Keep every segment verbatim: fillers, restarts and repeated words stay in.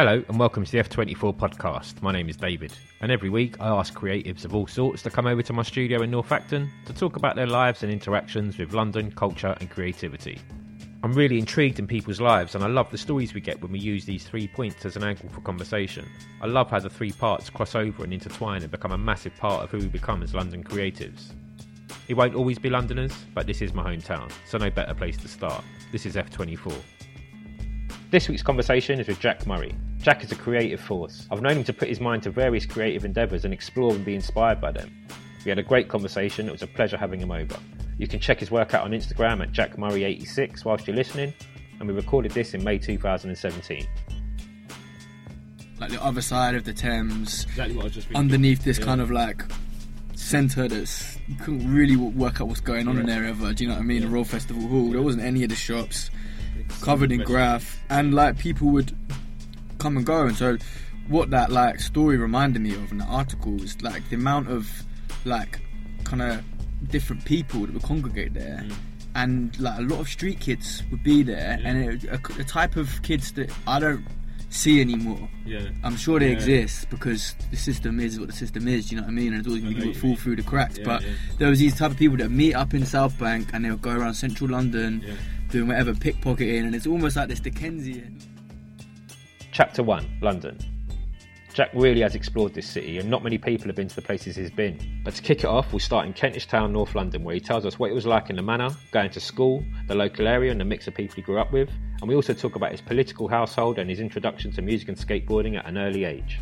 Hello and welcome to the F twenty-four podcast. My name is David, and every week I ask creatives of all sorts to come over to my studio in North Acton to talk about their lives and interactions with London, culture and creativity. I'm really intrigued in people's lives, and I love the stories we get when we use these three points as an angle for conversation. I love how the three parts cross over and intertwine and become a massive part of who we become as London creatives. It won't always be Londoners, but this is my hometown, so no better place to start. This is F twenty-four. This week's conversation is with Jack Murray. Jack is a creative force. I've known him to put his mind to various creative endeavours and explore and be inspired by them. We had a great conversation. It was a pleasure having him over. You can check his work out on Instagram at jack murray eighty-six whilst you're listening, and we recorded this in May two thousand seventeen. Like the other side of the Thames, Exactly what I was just underneath this yeah. kind of like centre that's, you couldn't really work out what's going on yeah. in there ever, do you know what I mean? Yeah. The Royal Festival Hall, there wasn't any of the shops, it's covered in graph, and like people would come and go. And so what that like story reminded me of in the article was like the amount of like kind of different people that would congregate there, mm. and like a lot of street kids would be there, yeah. and it, a, a type of kids that I don't see anymore. Yeah, I'm sure they yeah. exist because the system is what the system is. Do you know what I mean? And it's always going to be fall through the cracks. Yeah, but yeah. there was these type of people that meet up in South Bank and they'll go around central London yeah. doing whatever, pickpocketing, and it's almost like this Dickensian. Chapter one, London. Jack really has explored this city, and not many people have been to the places he's been. But to kick it off, we'll start in Kentish Town, North London, where he tells us what it was like in the manor, going to school, the local area and the mix of people he grew up with. And we also talk about his political household and his introduction to music and skateboarding at an early age.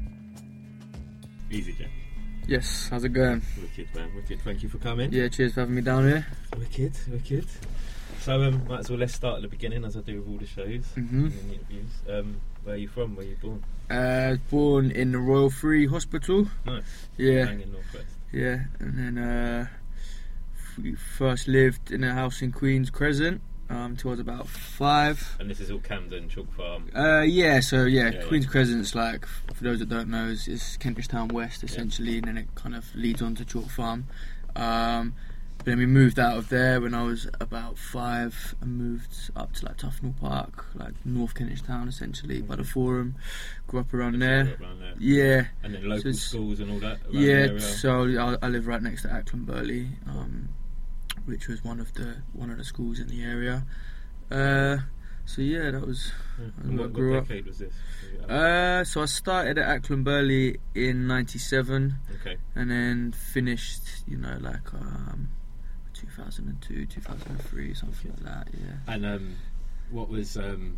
Easy, Jack. Yes, how's it going? Wicked, man, wicked. Thank you for coming. Yeah, cheers for having me down here. Wicked, wicked. So, um, might as well let's start at the beginning, as I do with all the shows mm-hmm. and the interviews. Um, where are you from? Where are you born? Uh, was born in the Royal Free Hospital. Nice. Yeah. Bang in North West. Yeah, and then uh, we first lived in a house in Queen's Crescent um, until I was about five. And this is all Camden, Chalk Farm? Uh, yeah, so yeah, yeah Queen's yeah. Crescent's like, for those that don't know, is, is Kentish Town West essentially, yeah. and then it kind of leads on to Chalk Farm. Um, But then we moved out of there when I was about five and moved up to like Tufnell Park, like North Kentish Town essentially, mm-hmm. by the Forum. Grew up around there. around there. Yeah. And then local so schools and all that? Yeah, so I, I live right next to Acklam Burley, um, which was one of the one of the schools in the area. Uh, so yeah, that was, yeah. that was what, I grew what up. decade was this? Uh, so I started at Acklam Burley in ninety-seven. Okay. And then finished, you know, like... Um, two thousand two, two thousand three, something like that, yeah. And um, what was... Um,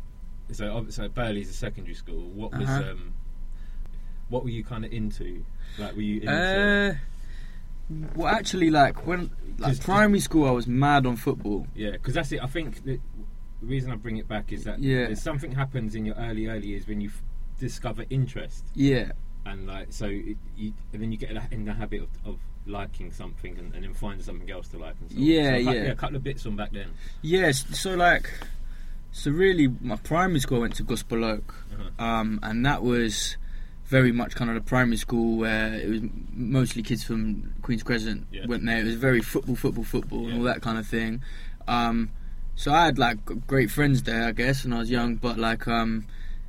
so, so Burley's a secondary school. What was... Uh-huh. Um, what were you kind of into? Like, were you into... Uh, well, actually, like, when... Like, primary school, I was mad on football. Yeah, because that's it. I think the reason I bring it back is that yeah. there's something happens in your early, early years when you f- discover interest. Yeah. And, like, so... It, you, and then you get in the habit of... of liking something and, and then finding something else to like and so yeah, on. So yeah. yeah, a couple of bits from back then. Yes, so like, so really, my primary school I went to Gospel Oak, uh-huh. um, and that was very much kind of the primary school where it was mostly kids from Queen's Crescent yeah. went there. It was very football, football, football, yeah. and all that kind of thing. Um, so I had like great friends there, I guess, when I was young. But like, um,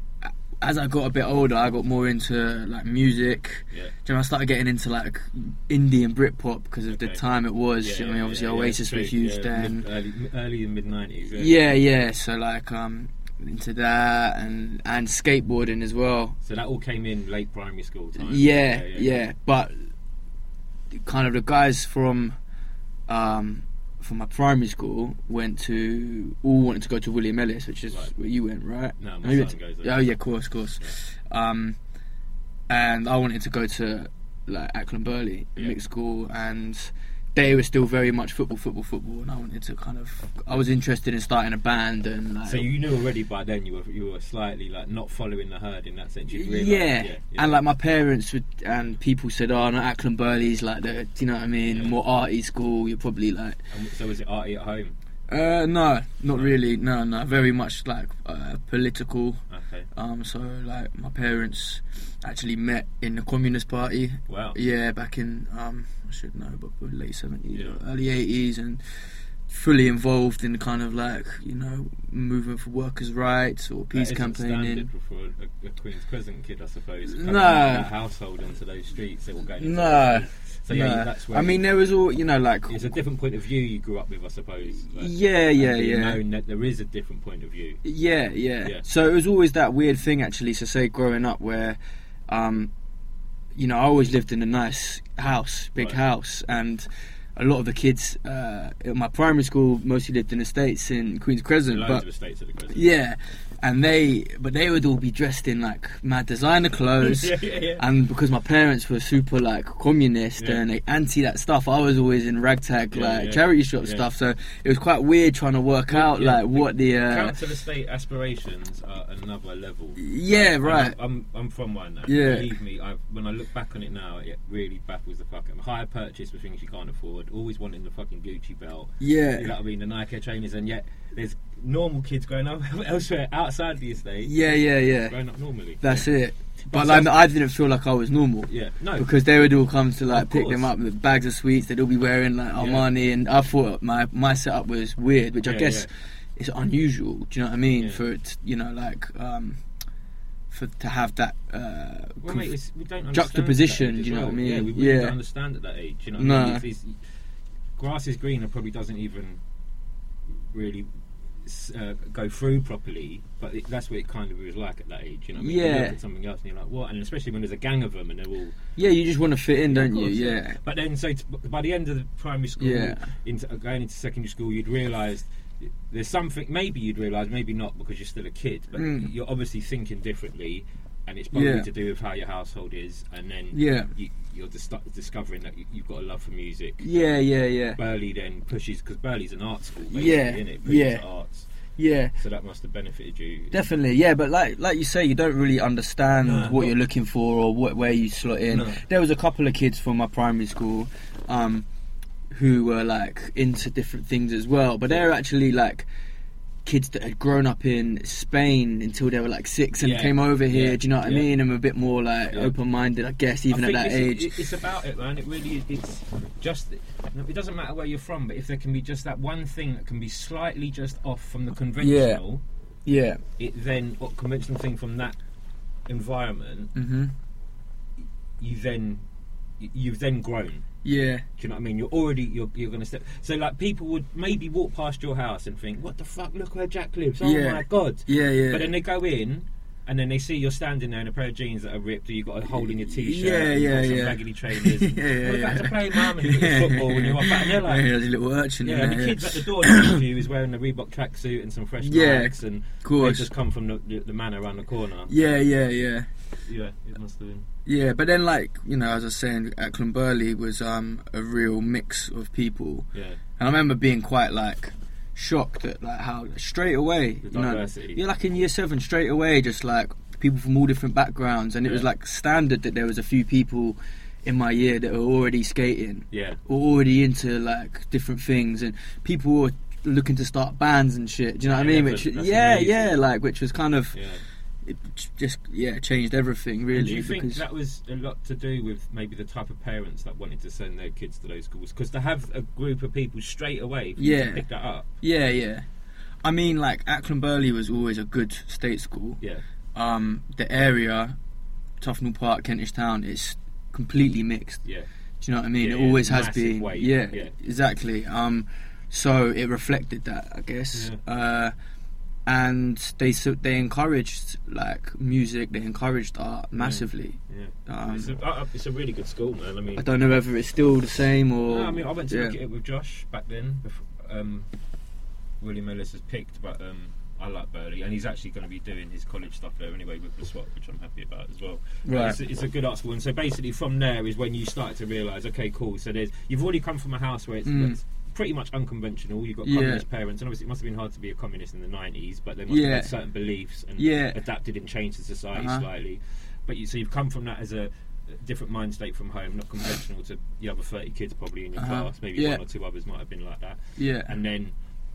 as I got a bit older, I got more into like music. Yeah. You know, I started getting into like indie and Britpop because of okay. the time it was. Yeah, you know, I mean, obviously yeah, Oasis yeah, were huge yeah, then. Mid, early, early and mid nineties. Yeah. yeah, yeah. So like, um, into that and and skateboarding as well. So that all came in late primary school time. Yeah, yeah. yeah. yeah. But kind of the guys from um, from my primary school went to all wanted to go to William Ellis, which is right. where you went, right? No, my son to, goes there. Oh yeah, of course, of course. Yeah. Um, and I wanted to go to like Acklam Burley yeah. mixed school, and they were still very much football, football, football, and I wanted to kind of. I was interested in starting a band, and like. So you knew already by then you were you were slightly like not following the herd in that sense. You'd realised, yeah. yeah, yeah, and like my parents would, and people said, "Oh, no, Acklam Burley's like the, do you know what I mean? Yeah. More arty school. You're probably like." And so was it arty at home? Uh, no, not really. No, no, very much like uh, political. Okay. Um, so like my parents actually met in the Communist Party. Wow. Yeah, back in um, I should know, but late seventies, yeah. early eighties, and fully involved in kind of like, you know, movement for workers' rights or peace that campaigning. For a, a Queen's Crescent kid, I suppose. No. Nah. Household into those streets, they will go. No. Nah. So yeah, nah. that's where I mean, there was all, you know, like it's a different point of view you grew up with, I suppose. Like, yeah, yeah, yeah. Knowing that there is a different point of view. Yeah, yeah, yeah. So it was always that weird thing, actually. So say growing up, where, um, you know, I always lived in a nice house, big right. house, and a lot of the kids uh, at my primary school mostly lived in estates in Queen's Crescent. Loads but of estates at the Crescent. Yeah, and they, but they would all be dressed in like mad designer clothes, yeah, yeah, yeah. and because my parents were super like communist yeah. and they anti that stuff, I was always in ragtag yeah, like yeah. charity shop yeah. stuff. So it was quite weird trying to work well, out yeah, like what the uh, council estate aspirations are another level. Yeah, like, right. I'm, I'm I'm from one now. Yeah. Believe me, I've, when I look back on it now, it really baffles the fuck. Higher purchase for things you can't afford. Always wanting the fucking Gucci belt. Yeah. You know what I mean? The Nike trainers, and yet there's normal kids growing up elsewhere outside the estate. Yeah, yeah, yeah. Growing up normally. That's yeah. it. But But like, so- I didn't feel like I was normal. Yeah. No. Because they would all come to like Of pick them course. up with bags of sweets. They'd all be wearing like Armani, and I thought my my setup was weird, which I Yeah, guess yeah. is unusual. Do you know what I mean? Yeah. For it, you know, like um, for to have that uh, Well, conf- mate, it's, we don't understand juxtaposition, at that age do you as know what I well. mean? Yeah, we really Yeah. don't understand at that age. You know what No. I mean? It's, it's, grass is greener probably doesn't even really uh, go through properly, but it, that's what it kind of was like at that age. You know what I mean? You Yeah. look at something else and you're like, what? And especially when there's a gang of them and they're all. yeah, you just want to fit in, Yeah, of don't you? course, Yeah. But then, so t- by the end of the primary school, Yeah. into uh, going into secondary school, you'd realise there's something. Maybe you'd realise, maybe not, because you're still a kid. But Mm. you're obviously thinking differently, and it's probably Yeah. to do with how your household is. And then Yeah. you, you're dis- discovering that you, you've got a love for music. Yeah, yeah, yeah, Burley then pushes, because Burley's an art school, basically, Yeah, isn't it? Pushes yeah. arts. yeah. So that must have benefited you. Definitely, yeah, but like like you say, you don't really understand No, what not- you're looking for or what, where you slot in. No. There was a couple of kids from my primary school um, who were like into different things as well, but they're actually like kids that had grown up in Spain until they were like six and Yeah, came over here. yeah, Do you know what yeah. I mean? And were a bit more like Yeah. open-minded, I guess, even I at think that it's, age. it- It's about it, man. It really is. It's just. It doesn't matter where you're from, but if there can be just that one thing that can be slightly just off from the conventional, Yeah. it then or conventional thing from that environment, Mhm. you then you've then grown. Yeah. Do you know what I mean? You're already you're you're going to step. So like people would maybe walk past your house and think, "What the fuck? Look where Jack lives! Oh Yeah. my god!" Yeah. Yeah. But then they go in, and then they see you're standing there in a pair of jeans that are ripped, or you've got a hole in your t-shirt, Yeah, and you've yeah, got some yeah. raggedy trainers. And, Yeah, yeah, "We're back yeah. to play, mum," and you get football when you're off back, and they're like, yeah, there's a little urchin yeah, in and there. the yeah. kids at the door next to you is wearing a Reebok tracksuit and some fresh Yeah, Nikes, and of course. they just come from the, the, the manor around the corner. Yeah, yeah, yeah. Yeah, it must have been. Yeah, but then, like, you know, as I was saying, at Clonburley was um, a real mix of people. Yeah, And I remember being quite, like, shocked at, like, how straight away, the you know, diversity. you're like in year seven, straight away, just, like, people from all different backgrounds. And it was, Yeah. like, standard that there was a few people in my year that were already skating Yeah, or already into, like, different things. And people were looking to start bands and shit, do you know what I Yeah, mean? that's- Which, that's yeah, amazing. yeah, like, which was kind of... yeah. It just yeah changed everything really. And do you think because that was a lot to do with maybe the type of parents that wanted to send their kids to those schools? Because to have a group of people straight away for you Yeah. to pick that up. yeah yeah I mean, like, Ackland-Burley was always a good state school. Yeah, Um, the area, Tufnell Park, Kentish Town, is completely mixed. yeah, Do you know what I mean? Yeah, it always yeah, has massive been. weight, Yeah, yeah. exactly. Um, so it reflected that, I guess. Uh, and they so they encouraged like music. They encouraged art massively. yeah. Um, it's, a, uh, it's a really good school, man. I mean, I don't know whether it's still the same or. no, I mean, I went to yeah. look at it with Josh back then. Before, um, William Ellis has picked, but um, I like Burley, and he's actually going to be doing his college stuff there anyway with the swap, which I'm happy about as well. But Right. It's, it's a good art school, and so basically from there is when you started to realise, okay, cool. So there's you've already come from a house where it's, Mm. where it's pretty much unconventional. You've got Yeah. communist parents, and obviously it must have been hard to be a communist in the nineties, but they must Yeah. have had certain beliefs and Yeah. adapted and changed the society Uh-huh. slightly. But you, so you've come from that as a different mind state from home, not conventional to the other thirty kids probably in your Uh-huh. class. Maybe Yeah. one or two others might have been like that. Yeah. And then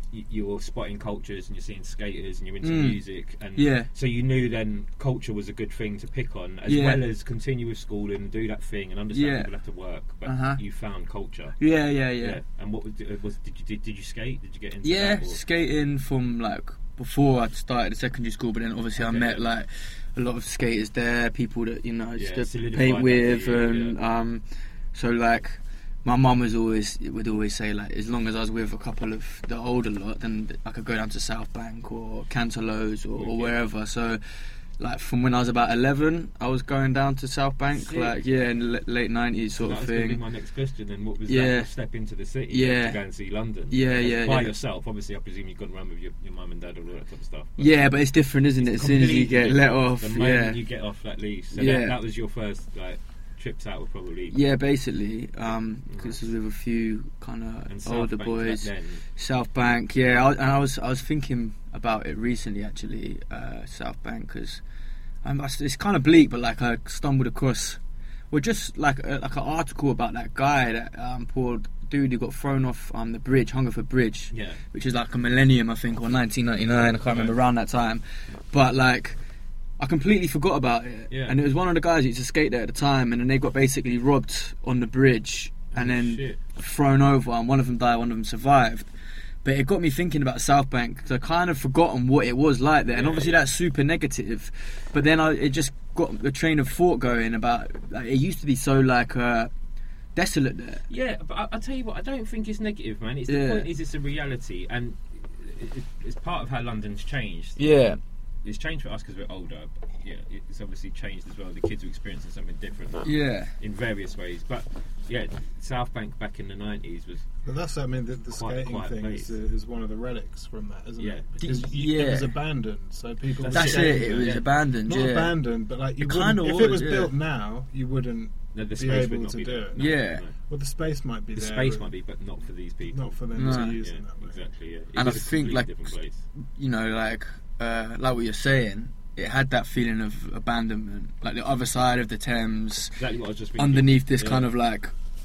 you, you're spotting cultures and you're seeing skaters and you're into Mm. music, and Yeah. so you knew then culture was a good thing to pick on, as Yeah. well as continue with schooling and do that thing and understand Yeah. people have to work. But Uh-huh. you found culture. Yeah, yeah, yeah. And what was, was did you did, did you skate? Did you get into Yeah, that? or- skating from like before I started secondary school, but then obviously Okay, I met yeah. like a lot of skaters there, people that you know I used Yeah, to solidified paint that with, for you, and um, so like my mum was always would always say like as long as I was with a couple of the older lot, then I could go down to South Bank or Cantaloups or, or Yeah. wherever. So. Like from when I was about eleven, I was going down to South Bank, Sick. like yeah, in the l- late nineties sort that of was going to be thing. my next question. Then, what was Yeah. that step into the city? Yeah. to go and see London. Yeah, As yeah, By yeah. yourself, obviously. I presume you've gone around with your, your mum and dad and all that type of stuff. But Yeah, but it's different, isn't it? As it's soon as you completely get let different. off, the yeah, moment you get off that lease. So Yeah. that, that was your first like trips out, with probably. yeah, basically, um, because Nice. it was with a few kind And of South older Bank boys. back then. South Bank, yeah, I, and I was I was thinking about it recently actually, uh, South Bank, because um, it's kind of bleak, but like I stumbled across, well, just like a, like an article about that guy, that um, poor dude who got thrown off um, the bridge, Hungerford Bridge, Yeah. which is like a millennium, I think, or nineteen ninety-nine, I can't remember, around that time, but like. I completely forgot about it, Yeah. and it was one of the guys who used to skate there at the time, and then they got basically robbed on the bridge, and Oh, then shit. thrown over, and one of them died, one of them survived. But it got me thinking about South Bank, because I kind of forgotten what it was like there, and Yeah, obviously yeah. that's super negative. But then I, it just got the train of thought going about like, it used to be so like uh, desolate there. Yeah, but I, I'll tell you what, I don't think it's negative, man. It's Yeah. the point is it's a reality, and it, it, it's part of how London's changed. Yeah, It's changed for us because we're older. But yeah, it's obviously changed as well. The kids are experiencing something different now, yeah, in various ways. But yeah, South Bank back in the nineties was But that's, I mean, the, the Quite- skating quite thing place. is, is one of the relics from that, isn't Yeah. it? Because you, Yeah. it was abandoned, so people. That's were that's skating it. It was there. abandoned. Not yeah, abandoned, but like you It wouldn't- kinda if was, it was yeah. built now, you wouldn't. the, the Be space would able not to be do there. it. No, Yeah. no. Well, the space might be The there. space but might be, but not for these people. not for them No. to use Yeah, in that way. exactly. Yeah. It And I was a think, completely like, different place. you know, like uh, like what you're saying, it had that feeling of abandonment, like the other side of the Thames, Exactly what I was just thinking. underneath this Yeah. kind of like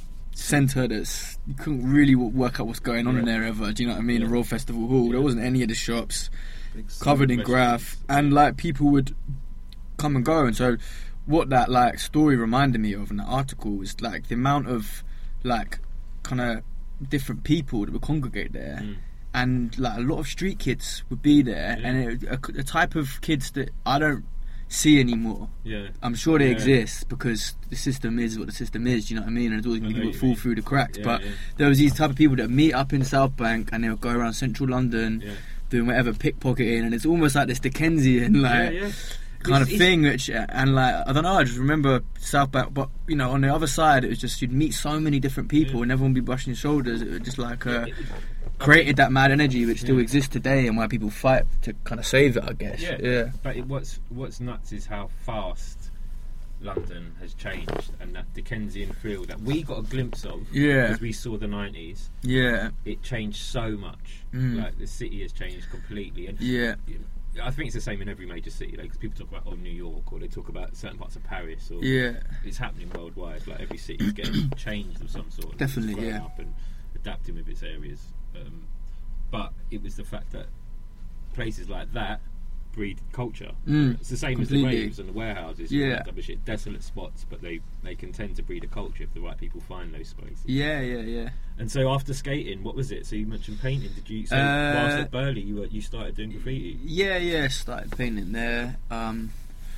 centre that's you couldn't really w- work out what's going on in Yeah. there ever. Do you know what I mean? Yeah. The Royal Festival Hall, there Yeah. wasn't any of the shops, Big covered in restaurants. graph, and like people would come and go. And so, what that like story reminded me of in that article was like the amount of like kind of different people that would congregate there. Mm. And like a lot of street kids would be there, Yeah. and it, a, a type of kids that I don't see anymore. Yeah. I'm sure they Yeah. exist because the system is what the system is. Do you know what I mean? And there's always I know people what that you fall mean. through the cracks. Yeah, but yeah. there was these type of people that meet up in South Bank and they'll go around central London Yeah. doing whatever pickpocketing, and it's almost like this Dickensian like yeah, yeah. kind It's- of it's- thing. Which and like I don't know. I just remember South Bank, but you know, on the other side, it was just you'd meet so many different people Yeah. and everyone would be brushing shoulders. It was just like. Uh, It- created that mad energy which still Yeah. exists today, and why people fight to kind of save it, I guess. Yeah, Yeah. But it, what's what's nuts is how fast London has changed, and that Dickensian feel that we got a glimpse of Yeah. as we saw the nineties. Yeah. It changed so much. Mm. Like the city has changed completely, and Yeah. I think it's the same in every major city. Like, 'cause people talk about oh New York, or they talk about certain parts of Paris, or Yeah. it's happening worldwide. Like every city is getting changed of some sort. and Definitely, it's growing yeah. Up and adapting with its areas. Um, but it was the fact that places like that breed culture. Mm, It's the same completely. as the raves and the warehouses. Yeah. all that type of shit. Desolate spots, but they, they can tend to breed a culture if the right people find those spaces. Yeah, yeah, yeah. And so after skating, what was it? So you mentioned painting. Did you? So Uh, whilst at Burley, you were, you started doing graffiti, Yeah, yeah, started painting there. Um,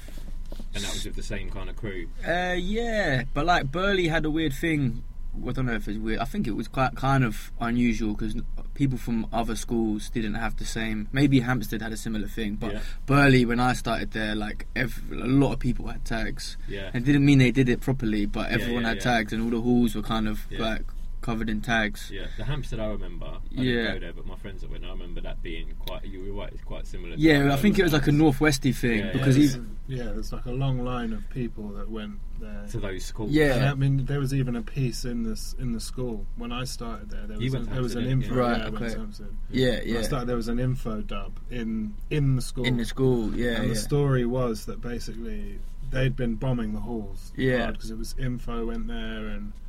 and that was with the same kind of crew. uh, yeah, but like Burley had a weird thing. I don't know if it's weird. I think it was quite kind of unusual because people from other schools didn't have the same. Maybe Hampstead had a similar thing, but Yeah. Burley, when I started there, like every, a lot of people had tags. Yeah. It didn't mean they did it properly, but Yeah, everyone yeah, had yeah. tags, and all the halls were kind of Yeah. like covered in tags. Yeah, the Hampstead I remember. I Yeah. didn't go there, but my friends that went, I remember that being quite. You were right, it's quite similar. to Yeah, how I think it was like a Burley northwesty thing Yeah, because yeah. even Yeah, there's like a long line of people that went there. to those schools. Yeah. And I mean, there was even a piece in this in the school when I started there. There You was, a, went to there was an Hampstead, info. yeah. Right, yeah, I went okay. to Hampstead. yeah, When I yeah, started, there was an info dub in in the school. in the school, yeah, and yeah. the story was that basically they'd been bombing the halls. Yeah. Because it was info went there, and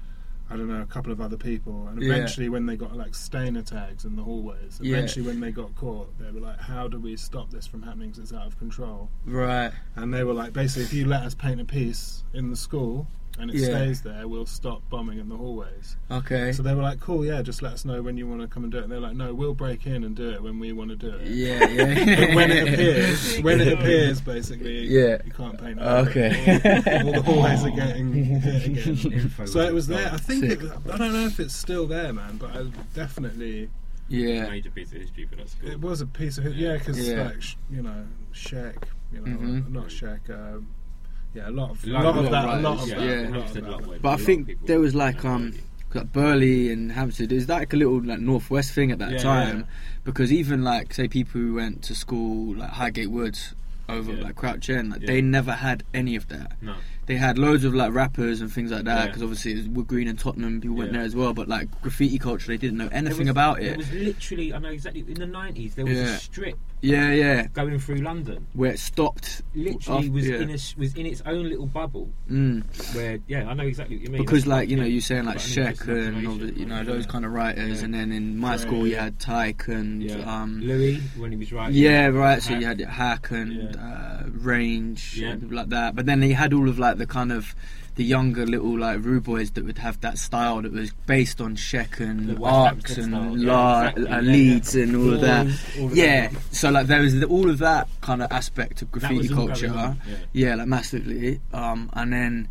I don't know, a couple of other people, and Yeah. eventually when they got like stainer tags in the hallways, Yeah. eventually when they got caught, they were like, how do we stop this from happening because it's out of control? Right. And they were like, basically, if you let us paint a piece in the school and it Yeah. stays there, we'll stop bombing in the hallways. Okay. So they were like, cool, yeah, just let us know when you want to come and do it. And they're like, no, we'll break in and do it when we want to do it. Yeah, yeah. But when it appears, when it appears, basically, Yeah. you can't paint it. Okay. All, all the hallways are getting hit again. Info So was it was there. gone. I think Sick. it, I don't know if it's still there, man, but I definitely Yeah. Major piece of history for that school. it was a piece of yeah, because Yeah. like sh- you know, Sheck, you know, Mhm. not Sheck. Um, yeah, a lot of, a Lot- lot lot of that, a of lot of writers, that, yeah. a lot of Hampstead, that. Lutway, But a I lot of think people there was know like um Burley. like Burley and Hampstead. There's like a little like northwest thing at that Yeah, time yeah. because even like say people who went to school like Highgate Woods over Yeah. like Crouch End, like Yeah. they never had any of that. No. They had loads of like rappers and things like that Yeah. because obviously it was Wood Green and Tottenham. People went Yeah. there as well, but like graffiti culture, they didn't know There anything was- about There it. was literally, I know exactly, in the nineties, there was Yeah. a strip Yeah, yeah. going through London. Where it stopped. Literally Off- was yeah. in a, was in its own little bubble Mm. where, yeah, I know exactly what you mean. Because That's like you know quite- you're saying like quite an Sheck interesting and all observation. the, you know Yeah. those kind of writers, Yeah. and then in my Right. school you had Tyke and Yeah. um Louis, when he was writing. yeah right. So Hack. you had Hack and Yeah. uh, Range Yeah. and people like that. But then you had all of like the kind of the younger little like rude boys that would have that style that was based on Sheck and The West Arcs Hampstead and style, yeah, La- exactly, uh, yeah, Leeds yeah. and all of that. Floors, all of Yeah, that. so like there was the, all of that kind of aspect of That graffiti was all going culture. on, yeah. Yeah, like massively. Um, and then,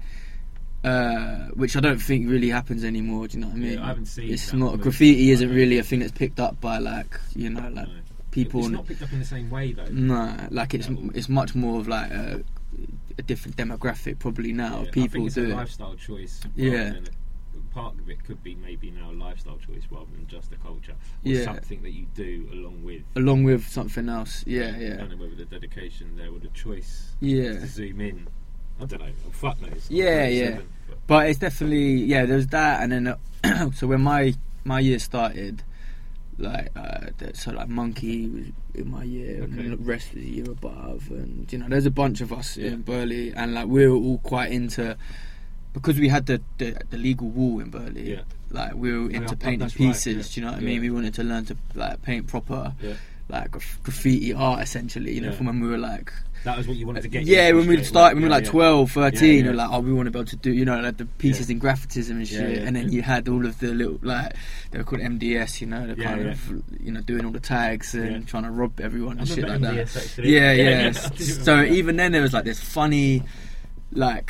uh, which I don't think really happens anymore. Do you know what I mean? Yeah, I haven't seen It's that not move. graffiti. Isn't No. really a thing that's picked up by like you know like No. people. It's and- not picked up in the same way though. no, like it's No. it's much more of like a, a different demographic probably now. Yeah, I People think it's do a it. lifestyle choice. rather Yeah. than a- part of it could be maybe now a lifestyle choice rather than just a culture or Yeah. something that you do along with. along with something else. Yeah, I yeah, don't know whether the dedication there or the choice yeah. to zoom in. I don't know. Oh, fuck knows. I'm Yeah, thirty-seven, yeah. but- But it's definitely yeah. There's that, and then uh, so when my my year started, like uh, th- so like Monkey was in my year, and Okay. the rest was a year above, and you know there's a bunch of us Yeah. in Burley, and like we were all quite into because we had the the, the legal wall in Burley. Yeah. Like we were Yeah, into that- painting that's right, pieces. yeah. Do you know what I Yeah. mean? We wanted to learn to like paint proper. Yeah. Like graf- graffiti art, essentially, you know, Yeah. from when we were like, That was what you wanted to get. yeah, into when we straight started, away. when we were like Yeah, twelve, thirteen, Yeah, we yeah. were like, oh, we want to be able to do, you know, like the pieces Yeah. in graphitism and Yeah, shit. yeah, and then yeah. you had all of the little, like, they were called M D S, you know, the Yeah, kind yeah. of, you know, doing all the tags and Yeah. trying to rob everyone I and shit like remember that. M D S actually. Yeah, yeah. I do so remember that. even then, there was like this funny, like,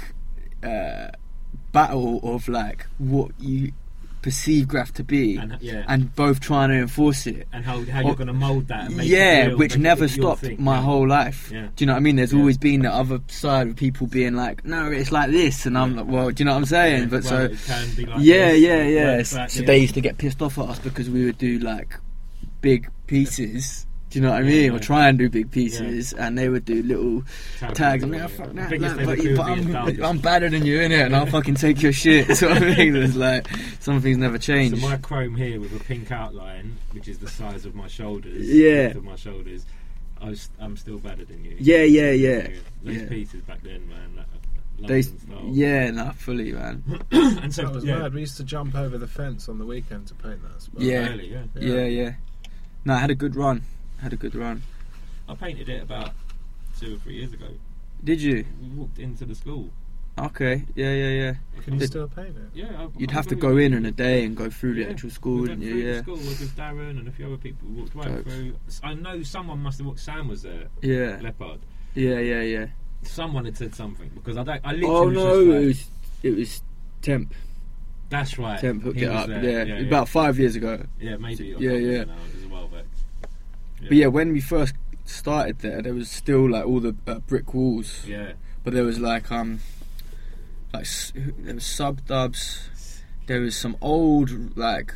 uh, battle of like what you perceive graph to be, And, yeah. and both trying to enforce it. and how, how or- you're going to mould that. And make Yeah, it real, which make it never your stopped thing. my Yeah. whole life. Yeah. Do you know what I mean? There's Yeah. always been the other side of people being like, no, it's like this, and I'm Yeah. like, well, do you know what I'm saying? Yeah, but well, so, it can be like yeah, this, yeah, and yeah. work So back, so yeah. they used to get pissed off at us because we would do like big pieces. Do you know what I Yeah, mean? yeah. Or try and do big pieces, and they would do little Tag tags. I'm them, like, yeah. fuck The that, biggest like, they but, would do but would be a I'm, thousand. I'm badder than you, innit? And I'll fucking take your shit. So I mean, there's like some things never change. So my chrome here with a pink outline, which is the size of my shoulders, Yeah. width of my shoulders, I was, I'm still better than you. Yeah, yeah, yeah. Those Yeah. pieces back then, man. That, that They, London style. yeah, no, fully, man. and so That was yeah, mad. We used to jump over the fence on the weekend to paint that spot. Yeah. early, yeah. Yeah, yeah. No, I had a good run. Had a good run. I painted it about two or three years ago. Did you? We walked into the school. Okay. Yeah, yeah, yeah. Can you Did- still paint it? Yeah, I, You'd I have to really- go in in a day and go through the Yeah. actual school, we wouldn't went you? through Yeah. the school with Darren and a few other people. We walked right Jokes. through. I know someone must have walked. Sam was there. Yeah. Leopard. Yeah, yeah, yeah. Someone had said something because I don't. I literally Oh was no, just like, it was it was Temp. that's right. Temp hooked he it was up. there. Yeah, yeah, yeah. about five years ago. Yeah, maybe. I Yeah, can't yeah. remember now, It was a while back. Yeah. But yeah, when we first started there, there was still like all the uh, brick walls, Yeah. but there was like um, like s- there was sub dubs. There was some old like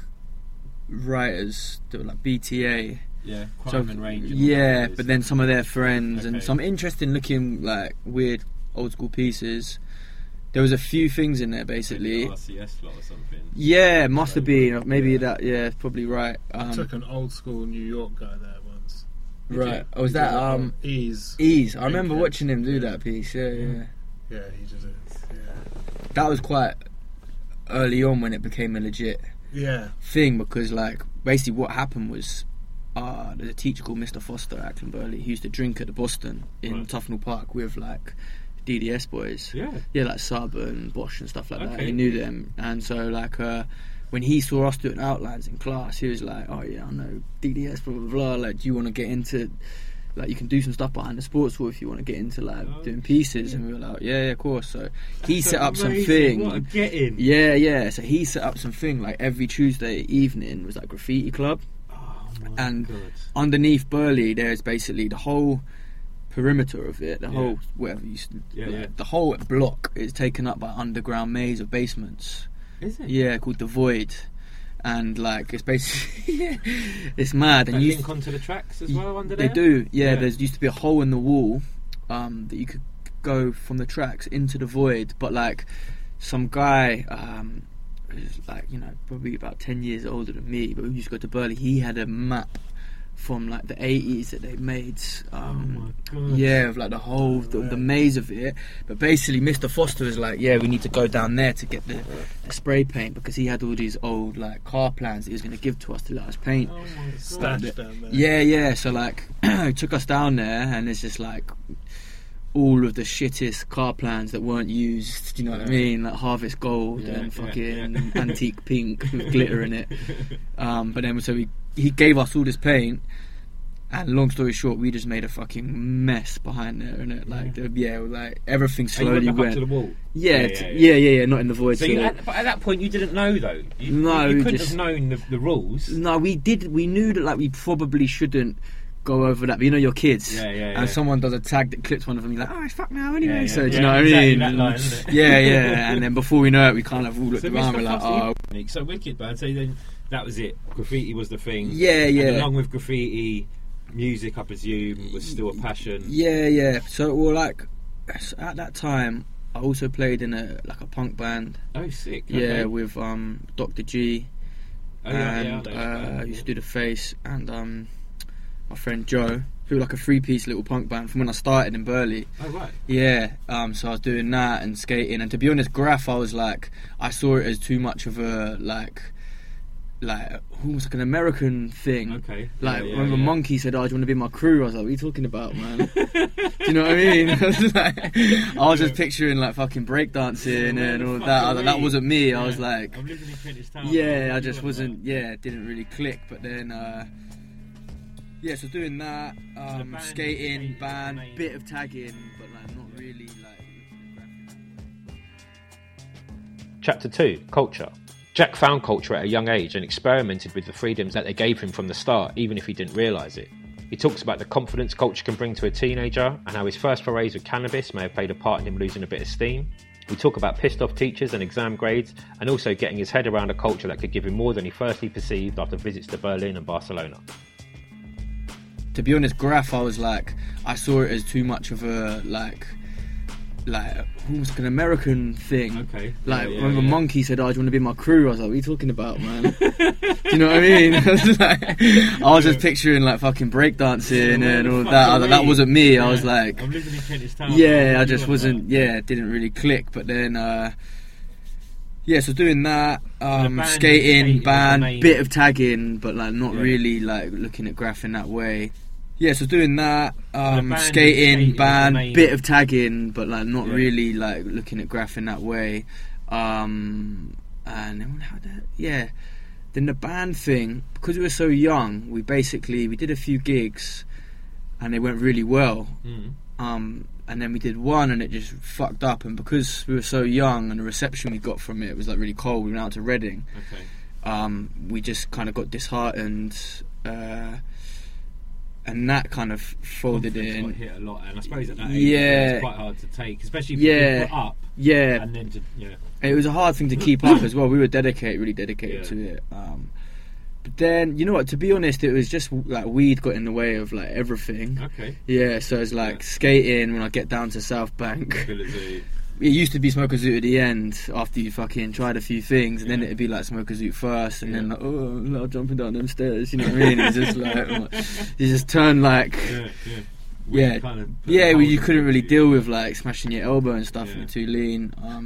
writers that were like B T A. Yeah. So, Crime and Range. and all yeah, those. but then some of their friends and Okay. some interesting looking like weird old school pieces. There was a few things in there basically. Maybe R C S lot or something. Yeah, must have been. Maybe Yeah. that. Yeah, probably right. I Um, took an old school New York guy there once. Did right. you? Oh, was that um Ease? Ease? I remember Okay. watching him do Yeah. that piece. Yeah, yeah. Yeah, he did it. Yeah. That was quite early on when it became a legit Yeah. thing, because like basically what happened was uh, there's a teacher called Mister Foster at Ackland Burley. He used to drink at the Boston in Right. Tufnell Park with like D D S boys. Yeah. Yeah, like Sub and Bosch and stuff like that. Okay. He knew them, and so like uh, when he saw us doing outlines in class, he was like, "Oh yeah, I know D D S, blah blah blah. Like, do you want to get into like you can do some stuff behind the sports hall if you want to get into like Oh, doing pieces?" And we were like, "Yeah, yeah, of course." So he That's set up amazing. something. What a get-in. Yeah, yeah. So he set up something like every Tuesday evening was like graffiti club. Oh my And God. Underneath Burley, there's basically the whole perimeter of it, the Yeah. whole whatever you, s- Yeah, like, yeah. the whole block is taken up by underground maze of basements. Is it? Yeah, called the Void, and like it's basically yeah, it's mad. They And you link onto the tracks as well under they there? do, yeah, Yeah. There's used to be a hole in the wall um, that you could go from the tracks into the Void, but like some guy. Um, who's like you know probably about ten years older than me, but we used to go to Burley. He had a map from like the eighties that they made. Um, Oh my God. yeah, of like the whole the, the maze of it. But basically, Mister Foster was like, "Yeah, we need to go down there to get the, the spray paint because he had all these old like car plans that he was going to give to us to let us paint." Oh my God. Stashed down there. Yeah, yeah. So like, he took us down there, and it's just like all of the shittest car plans that weren't used. Do you know what I mean? Like Harvest Gold Yeah, and yeah, fucking yeah. antique pink with glitter in it. Um, but then so he he gave us all this paint, and long story short, we just made a fucking mess behind there, and it like Yeah. the, yeah, like everything And you slowly went back went. up to the wall. yeah, Yeah, t- yeah, yeah, yeah. yeah, yeah, not in the Void. So, so- you, at, but at that point, you didn't know though. You, No, you we couldn't just- have known the, the rules. No, we did. We knew that like we probably shouldn't go over that. But you know, your kids, Yeah, yeah, yeah. and someone does a tag that clips one of them. You're like, oh, it's fuck now anyway. Yeah, yeah. So do you Yeah, know what exactly I mean? that line, isn't it? Yeah, yeah. And then before we know it, we kind of all looked So, around. Mister We're like, Foster, oh, you- so wicked, man. So then that was it. Graffiti was the thing. yeah, And yeah. along with graffiti, music, I presume, was still a passion. Yeah, yeah. So, well, like at that time, I also played in a like a punk band. Oh, sick. Yeah, Okay. with um Doctor G, Oh, yeah, yeah, and I know uh, that. I used to do the face, and um my friend Joe, who were like a three-piece little punk band from when I started in Burley. Oh, right. Yeah, um, so I was doing that and skating, and to be honest, graph, I was like, I saw it as too much of a like, like almost like an American thing. Okay. Like yeah, yeah, when the yeah. monkey said, "Oh, do you want to be my crew?" I was like, "What are you talking about, man?" Do you know what I mean? I was, like, I was just picturing like fucking breakdancing Where and the all fuck that. I are was like, that we? wasn't me. I Yeah. was like, I'm living in Kentish Town. yeah, man. I just You wasn't. like Yeah, it didn't really click. But then, uh, yeah, so doing that, um, band- skating, skating, band, amazing. bit of tagging, but like not really like. Chapter two, Culture. Jack found culture at a young age and experimented with the freedoms that they gave him from the start, even if he didn't realise it. He talks about the confidence culture can bring to a teenager and how his first forays with cannabis may have played a part in him losing a bit of steam. We talk about pissed off teachers and exam grades, and also getting his head around a culture that could give him more than he firstly perceived after visits to Berlin and Barcelona. To be honest, graph, I was like, I saw it as too much of a like, like almost like an American thing. Okay. Like Yeah, yeah, when the yeah. monkey said, "Oh, do you want to be my crew?" I was like, "What are you talking about, man?" Do you know what I mean? I was, like, I was just picturing like fucking breakdancing Where and the all fuck that. I are was like, that we? wasn't me. I Yeah. was like, I'm living in Kentish Town. yeah, man. I You just like wasn't. that? Yeah, it didn't really click. But then, uh, yeah, so doing that, um, band- skating, skating was band, the main- bit of tagging, but like not Yeah. really like looking at graph in that way. Yeah, so doing that, um, band- skating, skating was the band, main- bit of tagging, but like not Yeah. really like looking at graph in that way. Um, and then how did, yeah, then the band thing, because we were so young, we basically we did a few gigs, and they went really well. Mm. Um, and then we did one, and it just fucked up. And because we were so young, and the reception we got from it was like really cold, we went out to Reading. Okay. Um, we just kind of got disheartened. Uh, and that kind of folded Confidence in. got hit a lot, and I suppose at that age Yeah. it's quite hard to take, especially if Yeah. you put up Yeah, and then to, yeah. it was a hard thing to keep up as well. We were dedicated, really dedicated Yeah. to it. Um, but then, you know what? To be honest, it was just like weed got in the way of like everything. Okay. Yeah, so it's like Yeah. skating when I get down to South Bank. Ability. It used to be Smoker Zoot at the end after you fucking tried a few things, and then Yeah. it'd be like Smoker Zoot first, and Yeah. then like, oh, I'm not jumping down them stairs. You know what I mean? It's just like you just turn like. Yeah, yeah. Yeah, Kind of put yeah, a well, hold you on couldn't it. really deal with like smashing your elbow and stuff. Yeah. You were too lean. Um,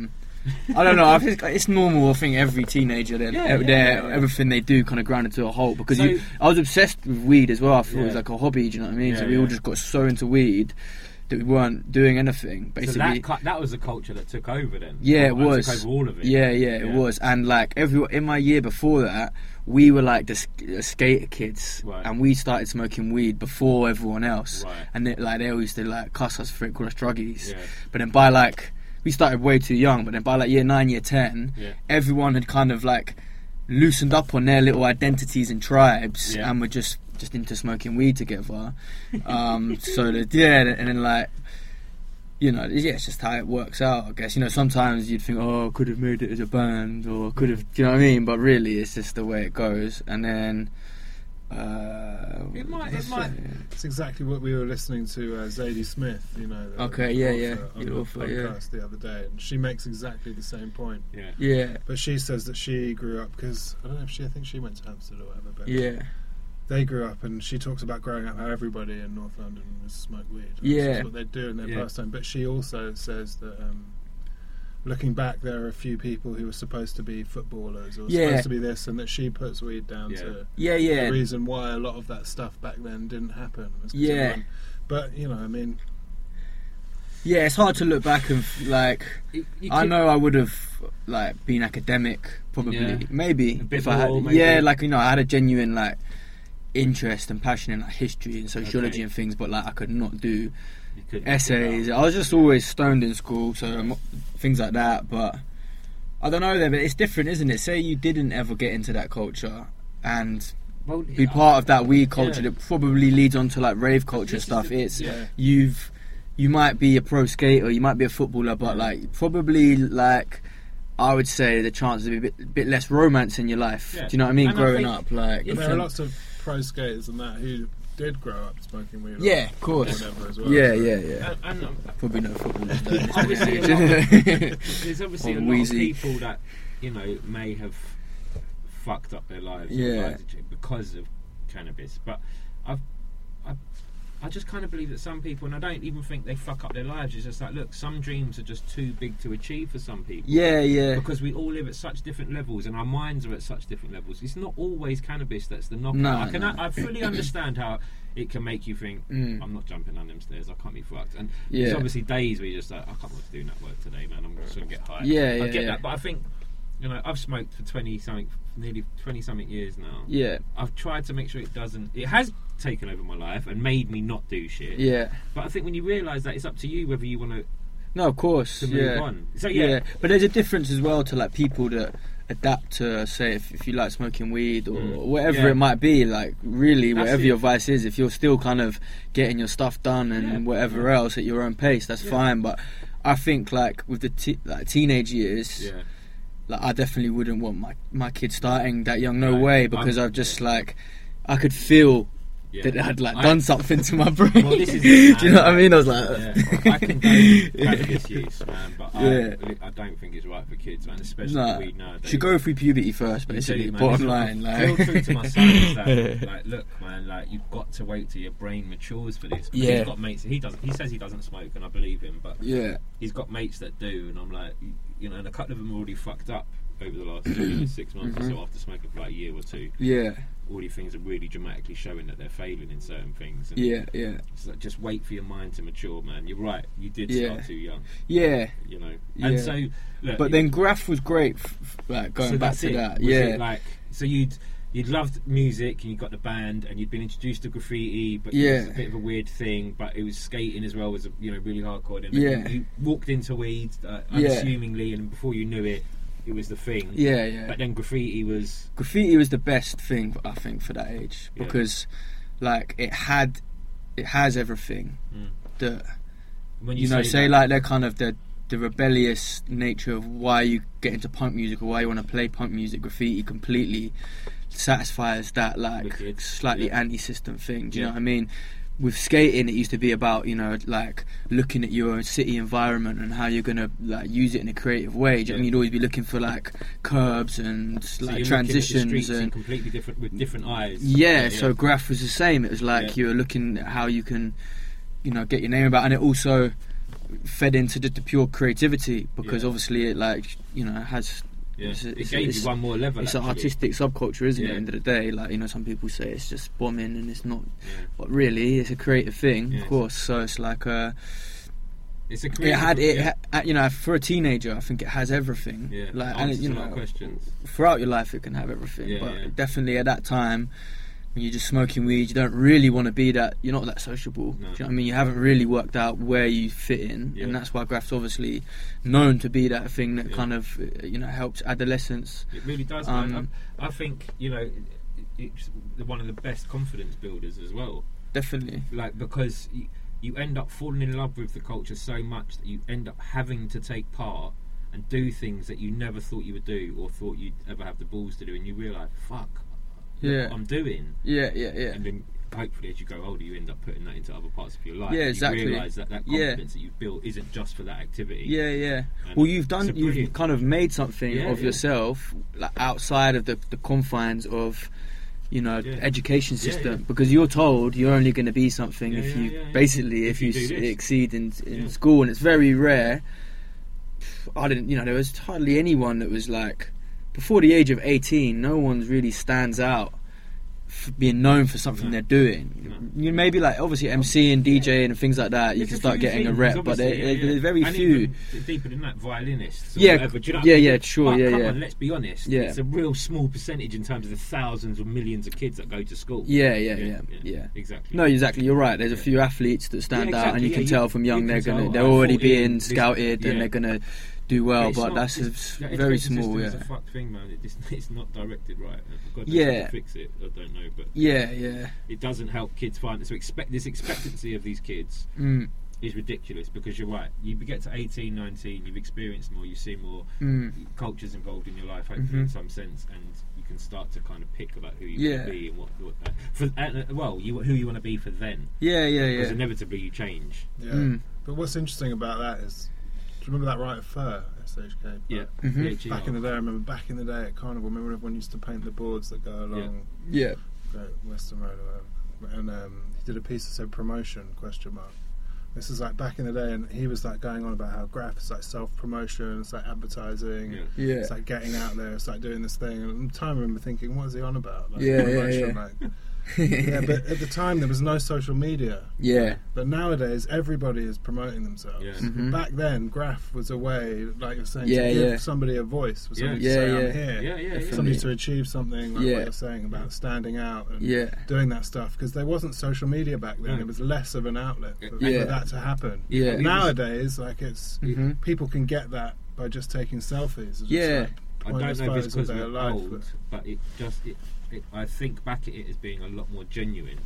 I don't know. I think it's normal. I think every teenager, they're, Yeah, they're, yeah, yeah. everything they do kind of grounded to a halt. Because So- you, I was obsessed with weed as well. I thought it was Yeah. like a hobby. Do you know what I mean? Yeah, so we all yeah. just got so into weed that we weren't doing anything. So Basically, that cu- that was the culture that took over then. yeah, it Or, uh, was. Took over all of it. Yeah, yeah, it Yeah. was. And like every in my year before that, we were like the, sk- the skater kids, Right. and we started smoking weed before everyone else. Right. And it, like they always used to like cuss us for it, call us druggies. Yeah. But then by like we started way too young. But then by like year nine, year ten, Yeah. everyone had kind of like loosened up on their little identities and tribes, Yeah. and were just just into smoking weed together. Um, so that yeah, and then like. You know, yeah, it's just how it works out, I guess. You know, sometimes you'd think, oh, I could have made it as a band, or could have, do you know what I mean? But really, it's just the way it goes. And then, uh, It might- it what's might- It's exactly what we were listening to uh, Zadie Smith, you know. the- Okay, the yeah, author yeah, on the the author, yeah. podcast the other day, and she makes exactly the same point. Yeah. Yeah, But she says that she grew up because I don't know if she, I think she went to Hampstead or whatever. But yeah, they grew up, and she talks about growing up how everybody in North London was smoke weed. Yeah. That's what they do in their Yeah. pastime. But she also says that um, looking back, there are a few people who were supposed to be footballers or Yeah. supposed to be this, and that she puts weed down Yeah. to yeah, the yeah, reason why a lot of that stuff back then didn't happen. was 'cause Yeah. everyone- But you know, I mean, yeah. It's hard to look back and f- like. You- you I could- know I would have like been academic, probably, Yeah. maybe A bit if I had. more, maybe. Yeah, like you know, I had a genuine like interest and passion in like history and sociology Okay. and things, but like I could not do you couldn't essays. do I was just always stoned in school, so um, things like that. But I don't know, then. But it's different, isn't it? Say you didn't ever get into that culture and that. Well, be part of that weed culture Yeah. that probably leads on to like rave culture This is stuff. the- It's yeah. you've you might be a pro skater, you might be a footballer, but Yeah. like probably like I would say the chances of a bit, bit less romance in your life. Yeah. Do you know what I mean? And I Growing think- up, like but there are lots of pro skaters and that who did grow up smoking weed. or Yeah, of course. whatever as well. yeah, so- yeah, yeah. And, and um, Probably no footballers. though, in this obviously, a day and lot age. of, there's obviously Or a lot Wheezy. of people that you know may have fucked up their lives or Yeah. lives because of cannabis. But I've, I, I just kind of believe that some people, and I don't even think they fuck up their lives. It's just like, look, some dreams are just too big to achieve for some people. yeah, yeah. Because we all live at such different levels, and our minds are at such different levels. It's not always cannabis that's the knockout. No, I can, no. I fully understand how it can make you think, Mm. I'm not jumping down them stairs. I can't be fucked. And Yeah. there's obviously days where you're just like, I can't bother doing that work today, man. I'm just going to get high. Yeah, I yeah, get yeah. that, but I think, you know, I've smoked for twenty something, nearly twenty something years now. Yeah, I've tried to make sure it doesn't. It has taken over my life and made me not do shit. yeah. But I think when you realise that, it's up to you whether you want to No, of course. to move yeah. on. So yeah, Yeah, but there's a difference as well to like people that adapt to, say, if, if you like smoking weed or Mm. whatever Yeah. it might be, like really That's whatever it. your vice is, if you're still kind of getting your stuff done and Yeah. whatever Yeah. else at your own pace, that's Yeah. fine. But I think like with the te- like teenage years, yeah. like I definitely wouldn't want my my kid starting that young. No Right. way, because I'm- I've just yeah. like I could feel. Yeah. That it had like I- done something to my brain. Well, this is Do it, you know what I man. mean? I was like, Yeah. I condone cannabis use, man, but Yeah. I, I don't think it's right for kids, man, especially Nah, weed nowadays. should go through puberty first, You basically. do, man. Bottom Listen, line, I like feel true to my son is that, like, look, man, like you've got to wait till your brain matures for this. Because Yeah. He's got mates. He doesn't. He says he doesn't smoke, and I believe him. But yeah, he's got mates that do, and I'm like, you know, and a couple of them are already fucked up over the last you know, six months or so after smoking for like a year or two. yeah, All these things are really dramatically showing that they're failing in certain things. And yeah, yeah, it's like, just wait for your mind to mature, man. You're right. You did Yeah. start too young, yeah. you know. Yeah. And so, look, But then Graph was great, f- f- like going so back that's to it. that. Was Yeah, it like so you'd you'd loved music and you got the band and you'd been introduced to graffiti, but it Yeah. was a bit of a weird thing. But it was skating as well, was you know really hardcore. And Yeah. then you walked into weed, uh, Yeah. unassumingly, and before you knew it, it was the thing. yeah, yeah. But then graffiti was Graffiti was the best thing, I think, for that age Yeah. because, like, it had, it has everything mm, that when you, know. say, Say that, like they're kind of the the rebellious nature of why you get into punk music or why you want to play punk music. Graffiti completely satisfies that like Wicked. slightly Yeah. anti-system thing. Do you Yeah. know what I mean? With skating, it used to be about, you know, like looking at your city environment and how you're gonna like use it in a creative way. Do you know what I Yeah. mean? You'd always be looking for like curbs and so like you're looking at the transitions streets in and completely different with different eyes. yeah, so Graph was the same. It was like Yeah. you were looking at how you can, you know, get your name about, and it also fed into the, the pure creativity because Yeah. obviously it like you know has. Yeah. It's, It it's, gave it's, you one more level. it's an actually. artistic subculture, isn't it? At Yeah. the end of the day, like you know, some people say it's just bombing and it's not, Yeah. but really, it's a creative thing, Yeah. of course. So it's like uh, It's a it creative, had it, yeah. ha- you know, for a teenager, I think it has everything. Yeah. Like and it, Answers you a lot of know, questions. throughout your life, it can have everything. Yeah, but yeah. definitely at that time, when you're just smoking weed, you don't really want to be that. You're not that sociable. No. Do you know what I mean? You haven't really worked out where you fit in, Yeah. and that's why graph's obviously known to be that thing that Yeah. kind of uh, you know helps adolescents. It really does, Um, man. I, I think you know, it, it's one of the best confidence builders as well. Definitely. Like because you, you end up falling in love with the culture so much that you end up having to take part and do things that you never thought you would do or thought you'd ever have the balls to do, and you realise, fuck, look Yeah. what I'm doing. Yeah, yeah, yeah. And then hopefully as you grow older you end up putting that into other parts of your life. Yeah, And exactly. You realise that that Yeah. confidence that you've built isn't just for that activity. Yeah, yeah. And Well, you've it's done. a You've brilliant- kind of made something Yeah, of yeah. yourself, like outside of the, the confines of, you know, Yeah. education Yeah, system. yeah. Because you're told you're only going to be something Yeah, if yeah, you yeah, yeah. basically if, If you, you do s- this. exceed in in Yeah. school, and it's very rare. I didn't. You know, there was hardly anyone that was like before the age of eighteen. No one really stands out for being known for something No. they're doing. No. You maybe like obviously MCing and DJing and things like that. You There's can a start few getting a things, rep, but obviously, there- yeah, yeah. there's very and few. even deeper than that, violinists. Or Yeah, whatever. Do you know what yeah, I mean? yeah, sure, But yeah, come yeah. on, let's be honest. Yeah. It's a real small percentage in terms of the thousands or millions of kids that go to school. Yeah, yeah, yeah, yeah. Exactly. No, exactly. You're right. There's a Yeah. few athletes that stand Yeah, out, and exactly, you can yeah, tell you- from you young can they're tell, gonna, oh, they're I already thought being in this- scouted, yeah. and they're gonna do well. it's But not- that's it's- a, that very education small. system's Yeah, a fucked thing, man. It just, it's not directed right. God knows Yeah. how to fix it. I don't know, but yeah, yeah. it doesn't help kids find. So expect this expectancy of these kids Mm, is ridiculous because you're right. You get to eighteen, nineteen, you've experienced more, you see more mm. cultures involved in your life, hopefully Mhm. in some sense, and you can start to kind of pick about who you Yeah. want to be and what, what uh, for. And, uh, well, you who you want to be for then, Yeah, yeah, because yeah. inevitably you change. Yeah. Mm. But what's interesting about that is, do you remember that writer Fur, S H K? Yeah, Mhm. yeah, G R. Back in the day, I remember back in the day at Carnival, remember when everyone used to paint the boards that go along Yeah. Great Western Road or whatever. And um, he did a piece that said promotion, question mark. This is like back in the day, and he was like going on about how graph is like self-promotion, it's like advertising, Yeah. Yeah. it's like getting out there, it's like doing this thing. And at the time I remember thinking, what is he on about? Like, Yeah, yeah, promotion, yeah. like- yeah, but at the time there was no social media. Yeah. But nowadays everybody is promoting themselves. Yeah. Mhm. Back then, graph was a way, like you're saying, Yeah, to give yeah. somebody a voice, for somebody Yeah. to say, Yeah, I'm yeah. here. Yeah, yeah, yeah. Somebody to achieve something, like Yeah. what you're saying about standing out and Yeah. doing that stuff, because there wasn't social media back then. No. There was less of an outlet for, Yeah. for that to happen. Yeah. But nowadays, like it's Mhm. people can get that by just taking selfies. It's just, Yeah. like, I pointless don't know if it's photos because of we're their life, old, but it just it, it, I think back at it as being a lot more genuine.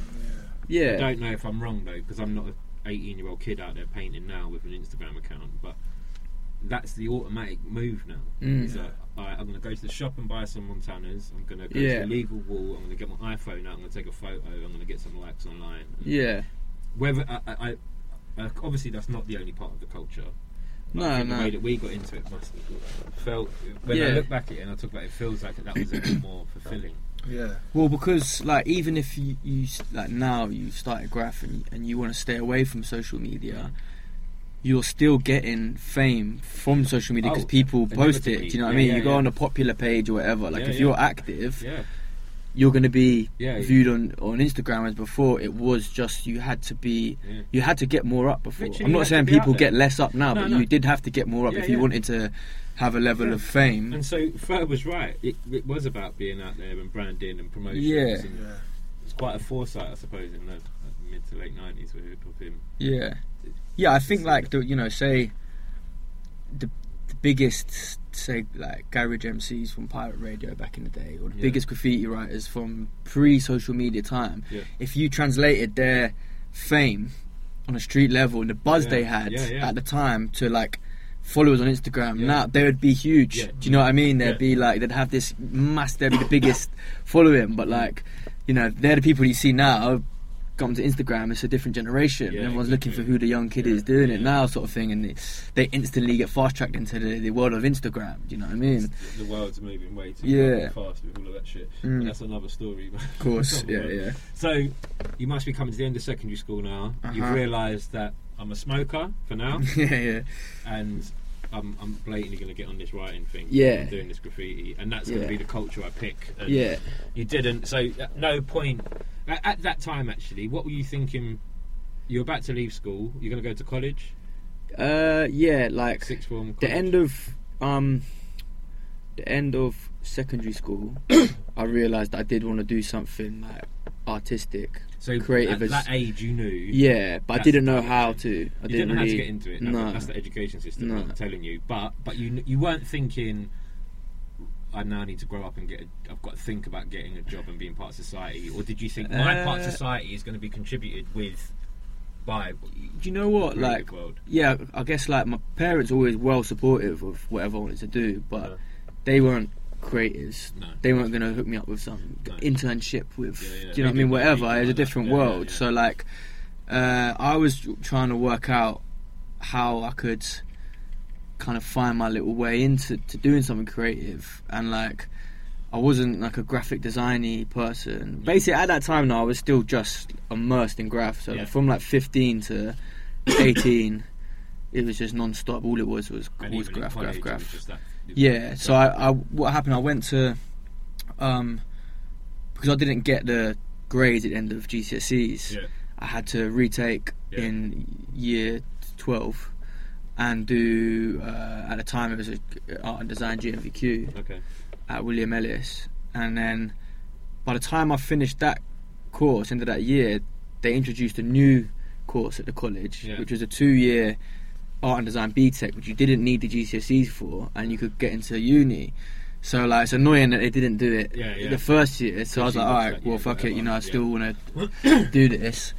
I Yeah. don't know if I'm wrong though, because I'm not an eighteen-year-old kid out there painting now with an Instagram account, but that's the automatic move now. Mm. Is that alright, I'm going to go to the shop and buy some Montanas. I'm going to go Yeah. to the legal wall. I'm going to get my iPhone out. I'm going to take a photo. I'm going to get some likes online. Yeah. Whether I, I, I uh, obviously that's not the only part of the culture. But I No, think no. the way that we got into it must have felt. When I Yeah. look back at it and I talk about it, it feels like that was a bit more fulfilling. Yeah. Well, because like even if you, you s- like now you started graph and, and you want to stay away from social media, you're still getting fame from social media because Oh, people post it. inevitably. Do you know what I Yeah, mean? yeah, you go yeah. on a popular page or whatever. Like Yeah, if yeah. you're active, Yeah, you're going to be Yeah, viewed on, on Instagram. As before, it was just you had to be, yeah. you had to get more up before. Literally, I'm you not had to saying be out people there. get less up now, No, but no. you did have to get more up Yeah, if you yeah. wanted to have a level Yeah. of fame. And so Fur was right. It, it was about being out there and branding and promotions. Yeah. And Yeah. it's quite a foresight, I suppose, in the uh, mid to late nineties of him. Yeah, yeah. I think like the, you know, say the, the biggest, say like garage M Cs from pirate radio back in the day, or the Yeah. biggest graffiti writers from pre-social media time. Yeah. If you translated their fame on a street level and the buzz Yeah. they had Yeah, yeah. at the time to like followers on Instagram, Yeah. now they would be huge. Yeah. Do you know what I mean? They'd Yeah. be like they'd have this mass, they'd be the biggest following, but like you know they're the people you see now got onto Instagram, it's a different generation. Yeah, Everyone's exactly. looking for who the young kid Yeah, is doing yeah. it now, sort of thing, and they, they instantly get fast tracked into the, the world of Instagram. Do you know what I mean? The world's moving way too Yeah. fast with all of that shit. Mm. But that's another story. Of course, yeah, yeah. So you must be coming to the end of secondary school now. You've Uh-huh. realised that I'm a smoker for now, yeah, yeah. and I'm, I'm blatantly going to get on this writing thing. Yeah. I'm doing this graffiti, and that's going Yeah. to be the culture I pick. And Yeah. You didn't. So at no point at, at that time, actually, what were you thinking? You're about to leave school. You're going to go to college, Uh, yeah, like sixth form. the college? end of um, the end of secondary school, I realised I did want to do something like artistic. So creative at as- that age, you knew. Yeah, but I That's didn't know the how direction. to. I You didn't didn't know how really to get into it. No, No. that's the education system No. I'm telling you. But but you you weren't thinking, I now need to grow up and get. A, I've got to think about getting a job and being part of society. Or did you think my part of Uh, society is going to be contributed with by? Do you know what? the Like, creative world? yeah, I guess like my parents were always well supportive of whatever I wanted to do, but Yeah. they weren't creators. No. They weren't going to hook me up with some No. internship with, Yeah, yeah. do you know what I Maybe mean? it Whatever. might be It was a like different that. Yeah, world. yeah, yeah. So like, uh, I was trying to work out how I could kind of find my little way into to doing something creative, and like, I wasn't like a graphic designy person. Basically, at that time, though, I was still just immersed in graph. So Yeah. from like fifteen to eighteen, it was just non-stop. All it was was, And was even in graph, college, graph, it was graph. just that- Yeah. So I, I, what happened? I went to, um, because I didn't get the grades at the end of G C S Es. Yeah. I had to retake Yeah. in year twelve and do. Uh, at the time, it was a art and design G M V Q Okay. at William Ellis, and then by the time I finished that course, end of that year, they introduced a new course at the college, Yeah. which was a two-year art and design B Tech, which you didn't need the G C S Es for, and you could get into uni. So like, it's annoying that they didn't do it Yeah, yeah. the first year. So I was Because you like, all lost right, that well, year, fuck it, you know, I whatever, still want to do this.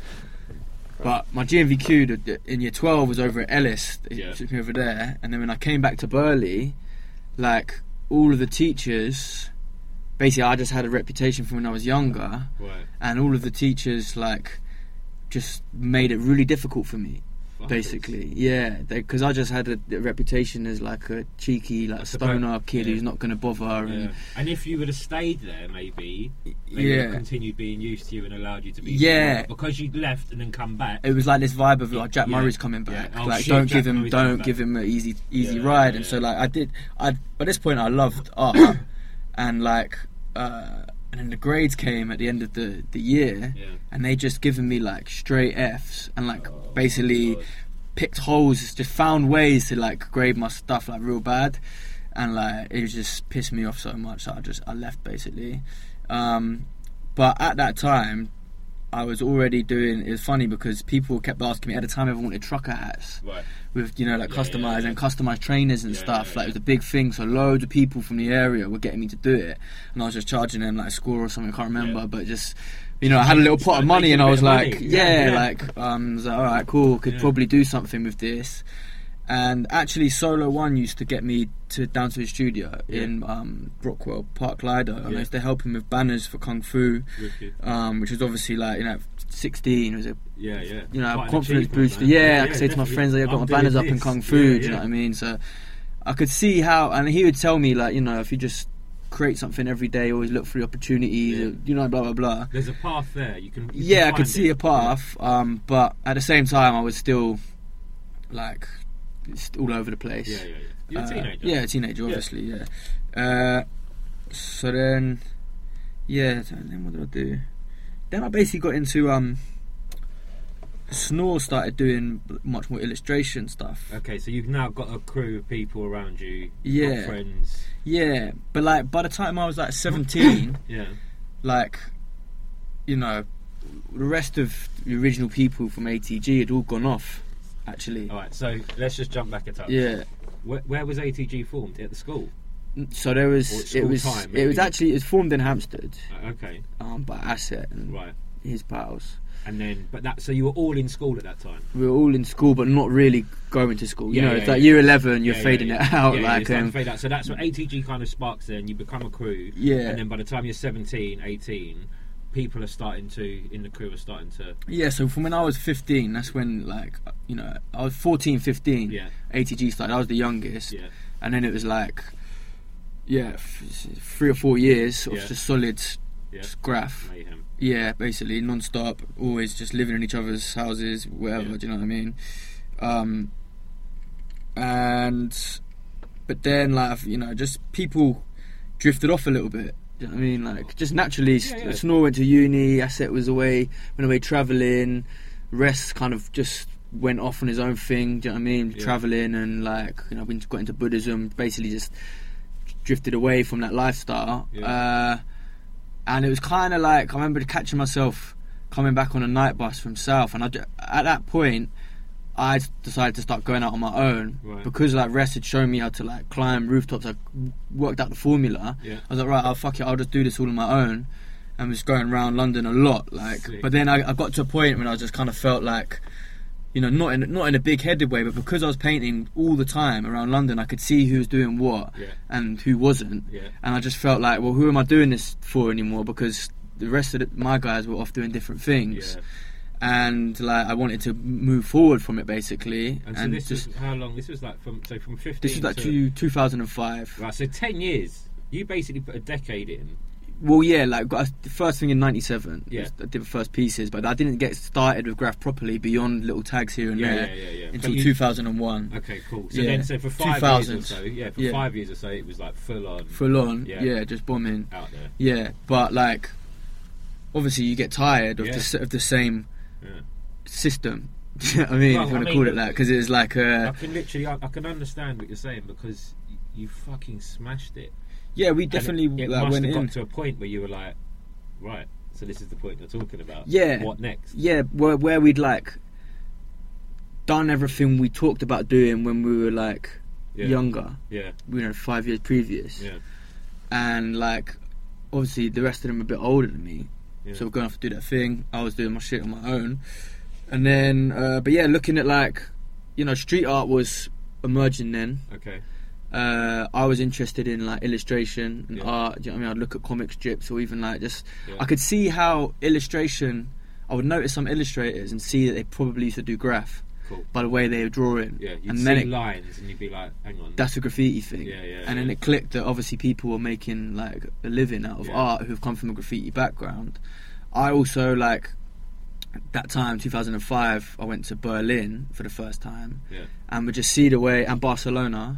But my G M V Q the- the- in year twelve was over at Ellis. It Yeah. took me over there, and then when I came back to Burley, like all of the teachers, basically, I just had a reputation from when I was younger, Right. and all of the teachers like just made it really difficult for me. Fuckers. Basically, yeah, because I just had a, a reputation as like a cheeky, like That's stoner about- kid yeah. who's not going to bother. Yeah. And And if you would have stayed there, maybe they would Yeah. have continued being used to you and allowed you to be. Yeah. Because you'd left and then come back. it was like this vibe of like Jack Yeah. Murray's coming back. Yeah. Oh, like shit, don't Jack give him, Murray's coming don't back. give him an easy, easy Yeah, ride. yeah, And so yeah. like I did, I by this point I loved art, and like, uh, and then the grades came at the end of the the year, Yeah. and they just given me like straight Fs, and like Oh, basically God. picked holes, just found ways to like grade my stuff like real bad, and like it was just pissed me off so much that I just I left basically. Um, but at that time, I was already doing. It was funny because people kept asking me at the time. Everyone wanted trucker hats Right. with you know like Yeah, customized yeah, yeah. and customized trainers and Yeah, stuff. yeah, like it was yeah. a big thing. So loads of people from the area were getting me to do it, and I was just charging them like a score or something. I can't remember, Yeah. but just. You know, I had a little pot of money, Making and a I bit was of like, money. yeah, Yeah, yeah. like, um, I was like, all right, cool, could Yeah. probably do something with this. And actually, Solo One used to get me to down to his studio Yeah. in um, Brockwell, Park Lido, and Yeah. I used to help him with banners for Kung Fu, Wicked. um, which was obviously like, you know, sixteen was a Yeah, yeah. you know, Quite an confidence achievement, booster. man. Yeah, I could say to my definitely. friends, like, I've got I'm my banners doing up in this. Kung Fu, Yeah, do you yeah. know what I mean? So I could see how, and he would tell me, like, you know, if you just create something every day, always look for the opportunities, Yeah. or, you know, blah, blah, blah. There's a path there. You can. You Yeah, can I could find see it. a path, um, but at the same time, I was still, like, just all over the place. Yeah, yeah, yeah. You're a Uh, teenager. Yeah, a teenager, obviously, yeah. Uh, so then, yeah, so then what did I do? Then I basically got into, um, Snore started doing much more illustration stuff. Okay, so you've now got a crew of people around you. Yeah. Got friends. Yeah, but like by the time I was like seventeen, Yeah. like, you know, the rest of the original people from A T G had all gone off, actually. All right. So let's just jump back a touch. Yeah. Where, where was A T G formed? At the school. So there Or was, at it school was, time, it was maybe? actually, it was formed in Hampstead, Uh, okay. um, by Asset and Right. his pals. And then, but that. So you were all in school at that time. We were all in school, but not really going to school. You Yeah, know, yeah, it's like yeah. year eleven, you're Yeah, yeah, fading yeah. it out, Yeah, yeah, like, it's starting um, to fade out. So that's what A T G kind of sparks. Then you become a crew. yeah. And then by the time you're seventeen, eighteen, people are starting to in the crew are starting to Yeah, so from when I was fifteen, that's when, like, you know, I was fourteen, fifteen, yeah A T G started. I was the youngest. yeah And then it was like, yeah, f- three or four years of Yeah. just solid yeah just graph. mayhem. Yeah, basically non-stop, always just living in each other's houses, whatever. Yeah. Do you know what I mean? Um, and but then, like, you know, just people drifted off a little bit. Do you know what I mean? Like, just naturally, Yeah, yeah. Snore went to uni. Asset was away, went away travelling. Rest kind of just went off on his own thing. Do you know what I mean? Yeah. Travelling and, like, you know, we got into Buddhism. Basically, just drifted away from that lifestyle. Yeah. Uh, and it was kind of like, I remember catching myself coming back on a night bus from South, and I, ju- at that point I decided to start going out on my own. Right. Because, like, Rest had shown me how to, like, climb rooftops. I worked out the formula. Yeah. I was like, right, I'll fuck it, I'll just do this all on my own, and was going around London a lot, like. Sick. But then I, I got to a point when I just kind of felt like, you know, not in not in a big-headed way, but because I was painting all the time around London, I could see who was doing what Yeah. and who wasn't. Yeah. And I just felt like, well, who am I doing this for anymore? Because the rest of the, my guys were off doing different things. Yeah. And, like, I wanted to move forward from it, basically. And so this just was how long? This was like from so from fifteen. this was like to, two, two thousand five. Right, so ten years. You basically put a decade in. Well, yeah, like, got a- the first thing in ninety-seven. Yeah. I did the first pieces, but I didn't get started with graph properly beyond little tags here and Yeah, there yeah, yeah, yeah. until But you- two thousand one. Okay, cool. So Yeah. then, so for five two thousand. years or so, yeah, for Yeah. five years or so, it was like full on Full on, Yeah. yeah. just bombing. out there. Yeah, but, like, obviously you get tired of, Yeah. the, s- of the same Yeah. system. Do you know what I mean? Well, if you I want to mean, call it that, because it's like I uh, can literally, I, I can understand what you're saying because you, you fucking smashed it. yeah, we And definitely it, it like, must went have got in. to a point where you were like, right, so this is the point you're talking about. Yeah. What next? Yeah, where, where we'd like done everything we talked about doing when we were like Yeah. younger, Yeah. you know, five years previous, Yeah. and like obviously the rest of them are a bit older than me, Yeah. so we're going to have to do that thing. I was doing my shit on my own, and then uh, but yeah, looking at like, you know, street art was emerging then. Okay. Uh, I was interested in like illustration and Yeah. art. Do you know what I mean? I'd look at comic strips or even like just. Yeah. I could see how illustration. I would notice some illustrators and see that they probably used to do graph Cool. by the way they were drawing. Yeah. You'd and see then it, lines and you'd be like, hang on. that's a graffiti thing. Yeah, yeah, and then yeah. it clicked that obviously people were making like a living out of Yeah. art who've come from a graffiti background. I also like. That time, two thousand five, I went to Berlin for the first time, Yeah. and would just see the way, and Barcelona,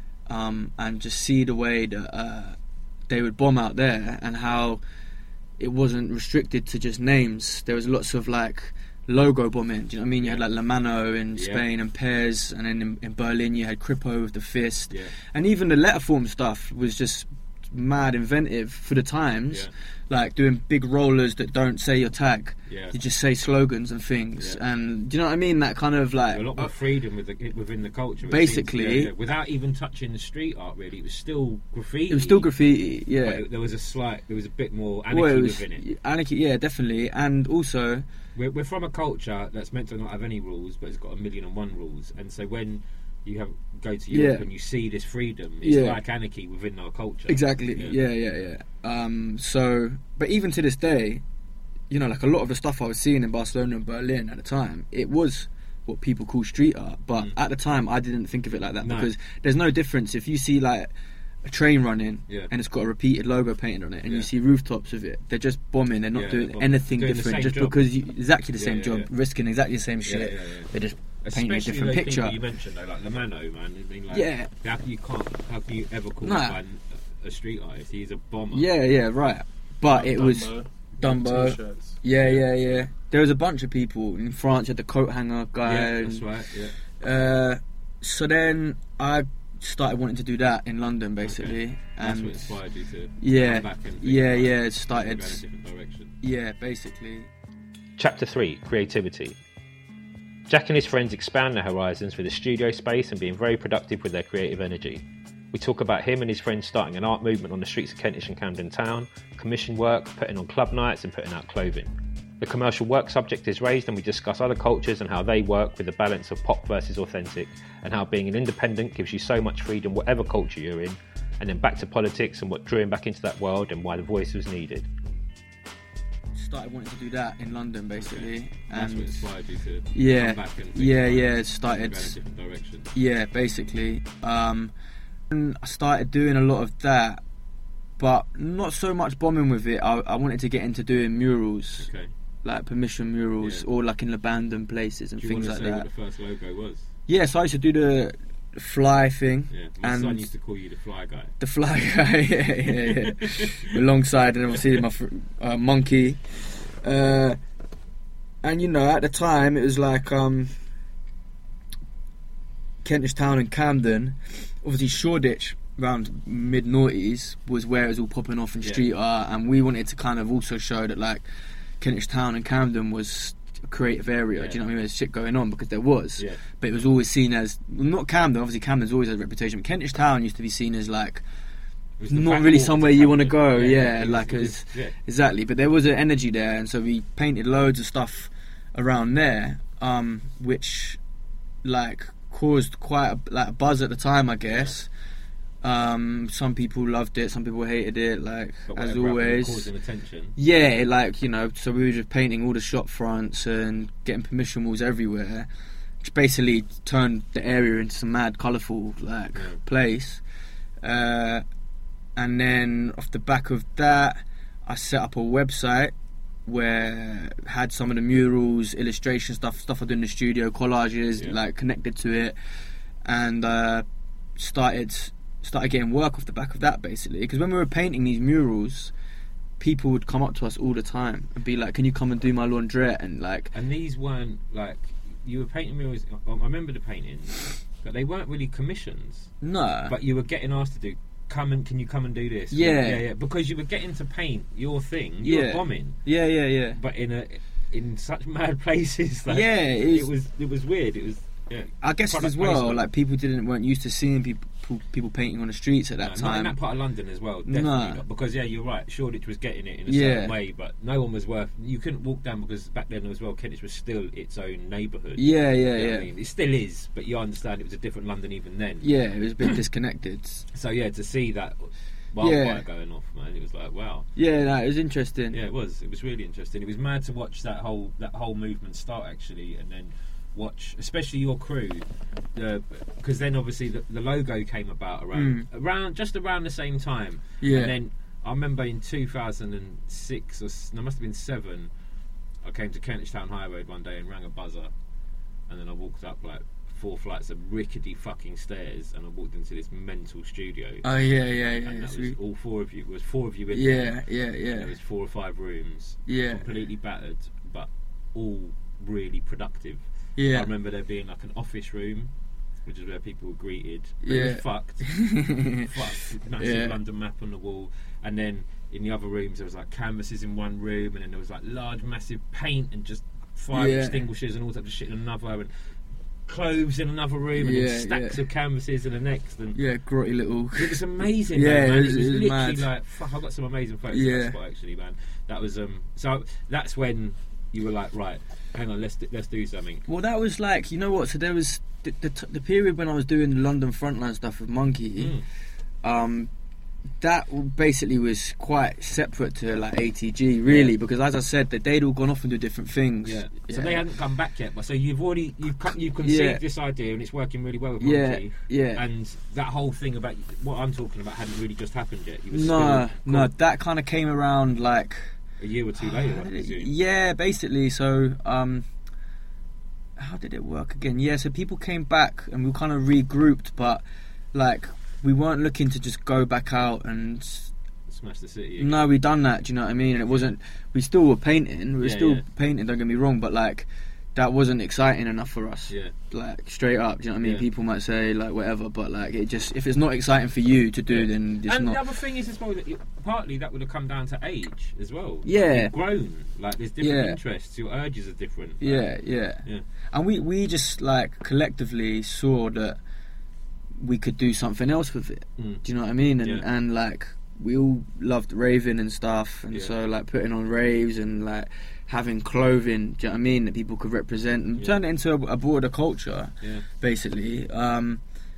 um, and just see the way that uh, they would bomb out there, and how it wasn't restricted to just names. There was lots of like logo bombing. Do you know what I mean? You had like La Mano in Yeah. Spain and Pez, and then in, in Berlin you had Kripo with the fist, Yeah. and even the letterform stuff was just mad inventive for the times. Yeah. Like doing big rollers that don't say your tag. Yeah. You just say slogans and things, Yeah. and do you know what I mean? That kind of like A lot more freedom with the, within the culture. it Basically- seems. Yeah, yeah. Without even touching the street art, really, it was still graffiti. it was still graffiti, yeah. But it- there was a slight, there was a bit more anarchy Well, it was within it. anarchy, yeah, definitely, and also, We're, we're from a culture that's meant to not have any rules, but it's got a million and one rules. And so when you have go to Europe Yeah. and you see this freedom, it's Yeah. like anarchy within our culture. exactly, yeah, yeah, yeah. Um, so, but even to this day, you know, like a lot of the stuff I was seeing in Barcelona and Berlin at the time, it was what people call street art. But Mm. at the time, I didn't think of it like that No. because there's no difference if you see like a train running Yeah. and it's got a repeated logo painted on it, and Yeah. you see rooftops of it. They're just bombing. They're not Yeah, doing they're bombing. anything Doing the different same just job. because you exactly the Yeah, same yeah, job, yeah. risking exactly the same Yeah, shit. yeah, yeah. They're just painting a Especially different those picture. people you mentioned, though, like Lamano, man. I mean, like, Yeah. How can you can't? How can you ever call Nah. that man a street artist? He's a bomber. Yeah, yeah, right. But it was Dumbo. Dumbo. T-shirts. Yeah, yeah, yeah. There was a bunch of people in France. You had the coat hanger guy. Yeah, and- that's right. Yeah. Uh, so then I started wanting to do that in London, basically, Okay. That's and what inspired you to yeah, come back and think yeah, about yeah. It going started. in a different direction. Yeah, basically. Chapter three, Creativity. Jack and his friends expand their horizons with a studio space and being very productive with their creative energy. We talk about him and his friends starting an art movement on the streets of Kentish and Camden Town, commission work, putting on club nights and putting out clothing. The commercial work subject is raised and we discuss other cultures and how they work with the balance of pop versus authentic, and how being an independent gives you so much freedom whatever culture you're in, and then back to politics and what drew him back into that world and why the voice was needed. started wanting to do that in London, basically. Okay. And that's what inspired you to yeah, come back and think yeah, about yeah. it, It started. go in a different direction. Yeah, basically. Um, and I started doing a lot of that, but not so much bombing with it. I, I wanted to get into doing murals, Okay. like permission murals, Yeah. or like in abandoned places and Do you things want like to say that. what the first logo was? Yeah, so I used to do the fly thing. Yeah, my And son used to call you the fly guy. The fly guy, yeah, yeah, yeah. Alongside, and obviously my fr- uh, monkey. Uh, and you know, at the time, it was like um, Kentish Town and Camden. Obviously, Shoreditch around mid noughties was where it was all popping off in Yeah. street art, and we wanted to kind of also show that like Kentish Town and Camden was a creative area. Yeah. Do you know what I mean? There's shit going on because there was. Yeah. But it was always seen as, well, not Camden, obviously Camden's always had a reputation, but Kentish Town used to be seen as like It was the not back really walk somewhere to you want to Camden. go, yeah, it was- like it as was- yeah. exactly. But there was an energy there, and so we painted loads of stuff around there, um, which like caused quite a, like a buzz at the time, I guess. Um, some people loved it, some people hated it, like But as whatever happened, always. causing attention. Yeah, like, you know, so we were just painting all the shop fronts and getting permission walls everywhere, which basically turned the area into some mad, colourful, like, Yeah. place. Uh, and then off the back of that, I set up a website where it had some of the murals, illustration stuff, stuff I do in the studio, collages, Yeah. like, connected to it, and uh, started started getting work off the back of that, basically. Because when we were painting these murals, people would come up to us all the time and be like, "Can you come and do my laundrette?" And like, And these weren't like you were painting murals. I I remember the paintings, but they weren't really commissions. no, But you were getting asked to do. Come and can you come and do this? Yeah. yeah, yeah. Because you were getting to paint your thing. You were Yeah. bombing, yeah, yeah, yeah, but in a in such mad places. Like, yeah. It was, it was it was weird. It was yeah. I guess product as well, placement. like people didn't weren't used to seeing people people painting on the streets at that No, not in time. that part of London as well, definitely No. not. Because yeah, you're right. Shoreditch was getting it in a Yeah. certain way, but no one was worth. You couldn't walk down because back then as well, Kentish was still its own neighbourhood. Yeah, yeah, You know what yeah. I mean? It still is, but you understand it was a different London even then. Yeah, it was a bit disconnected. So yeah, to see that wildfire Yeah. going off, man, it was like wow. Yeah, no, it was interesting. Yeah, it was. It was really interesting. It was mad to watch that whole that whole movement start actually, and then watch, especially your crew, because then obviously the, the logo came about around around just around the same time. Yeah. And then I remember in two thousand six or s- no, it must have been seven. I came to Kentish Town High Road one day and rang a buzzer, and then I walked up like four flights of rickety fucking stairs, and I walked into this mental studio. Oh yeah, yeah, and yeah. that so was we- all four of you. It was four of you in yeah, there. yeah, And yeah, there was four or five rooms, Yeah. completely battered, but all really productive. I yeah. remember there being like an office room, which is where people were greeted. It Yeah. was fucked, fucked, massive Yeah. London map on the wall, and then in the other rooms there was like canvases in one room, and then there was like large, massive paint and just fire Yeah. extinguishers and all types of shit in another, and clothes in another room, and Yeah, then stacks yeah. of canvases in the next, and Yeah, grotty little. it was amazing. Yeah, though, man. it It was- was, it was literally mad. like fuck. I got some amazing photos Yeah. of that spot actually, man. That was um. So that's when you were like, right, hang on, let's do, let's do something. Well, that was like, you know what? So there was the the, t- the period when I was doing the London Frontline stuff with Monkey. Mm. Um, that basically was quite separate to like A T G, really, Yeah. because as I said, that they'd all gone off and do different things. Yeah. So Yeah. they hadn't come back yet, but so you've already you've co- you've conceived Yeah. this idea and it's working really well with Yeah, Monkey. yeah. And that whole thing about what I'm talking about hadn't really just happened yet. You were No, still no, cool, that kind of came around like a year or two later, I presume. yeah, basically. So, um, how did it work again? Yeah, so people came back and we kind of regrouped, but like we weren't looking to just go back out and. Smash the city. again. No, we done that. Do you know what I mean? And it wasn't. We still were painting. We were Yeah, still yeah. painting. Don't get me wrong, but like that wasn't exciting enough for us. Yeah. Like straight up. Do you know what I mean? Yeah. People might say like whatever, but like it just if it's not exciting for you to do, Yeah. then it's And not. the other thing is as well that you, partly that would have come down to age as well. Yeah. You've grown. Like there's different Yeah. interests. Your urges are different. Like, Yeah, yeah, Yeah. And we we just like collectively saw that we could do something else with it. Mm. Do you know what I mean? And Yeah. and like we all loved raving and stuff, and Yeah. so like putting on raves and like having clothing. Do you know what I mean? That people could represent and Yeah. turn it into a, a broader culture, Yeah. basically. Um,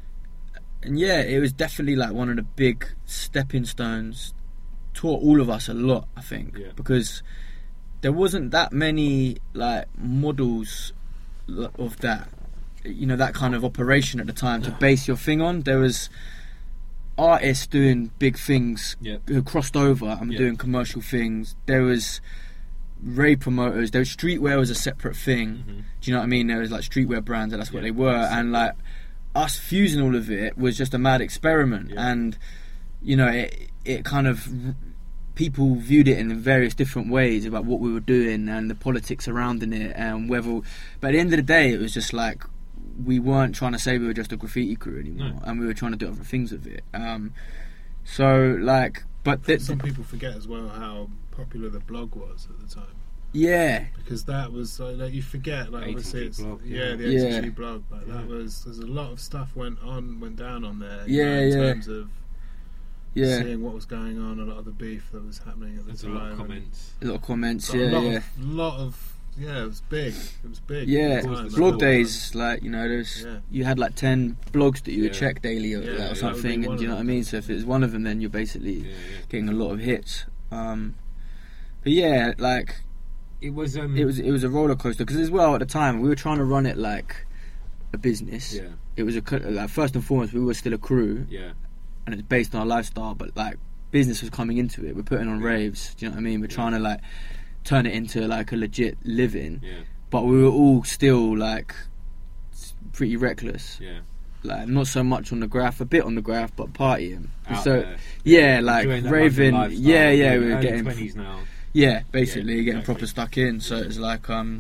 and yeah, it was definitely like one of the big stepping stones. Taught all of us a lot, I think, Yeah. because there wasn't that many like models of that, you know, that kind of operation at the time to base your thing on. There was artists doing big things Yep. who crossed over and were Yep. doing commercial things. There was rave promoters. There was streetwear was a separate thing. Mm-hmm. Do you know what I mean? There was like streetwear brands, and that's what Yeah, they were. that's And it. like us fusing all of it was just a mad experiment. Yeah. And you know, it it kind of people viewed it in various different ways about what we were doing and the politics surrounding it and whether. But at the end of the day, it was just like we weren't trying to say we were just a graffiti crew anymore, No. and we were trying to do other things with it. Um, so like, but th- Some people forget as well how popular the blog was at the time. yeah, Because that was like, like you forget, like A T G obviously it's blog, yeah, yeah. the Yeah. A T G blog. Like Yeah. that was there's a lot of stuff went on, went down on there. you Yeah, know, in yeah. terms of yeah, seeing what was going on, a lot of the beef that was happening at the There's a time. lot of and- comments. a lot of comments. but Yeah, a lot yeah. of, lot of yeah, it was big. It was big. Yeah, at the time. Caused blog the days, like, you know, there's Yeah. you had like ten blogs that you would Yeah. check daily or, Yeah, like, that or would something, be one and do you know of what I mean? So if it's one of them, then you're basically Yeah, yeah. getting a lot of hits. Um, but yeah, like It was. Um, it was it was a roller coaster because as well at the time we were trying to run it like a business. Yeah. It was a co- like first and foremost we were still a crew, Yeah. and it's based on our lifestyle, but like business was coming into it. We're putting on raves. Do you know what I mean? We're Yeah. trying to like turn it into like a legit living. Yeah. But we were all still like s- pretty reckless. Yeah. Like not so much on the graph, a bit on the graph, but partying. Out so there. yeah, like Enjoying that raving. London lifestyle. Yeah, yeah, we were Early getting twenties now. yeah, basically Yeah, getting exactly. proper stuck in. So Yeah. it's like um,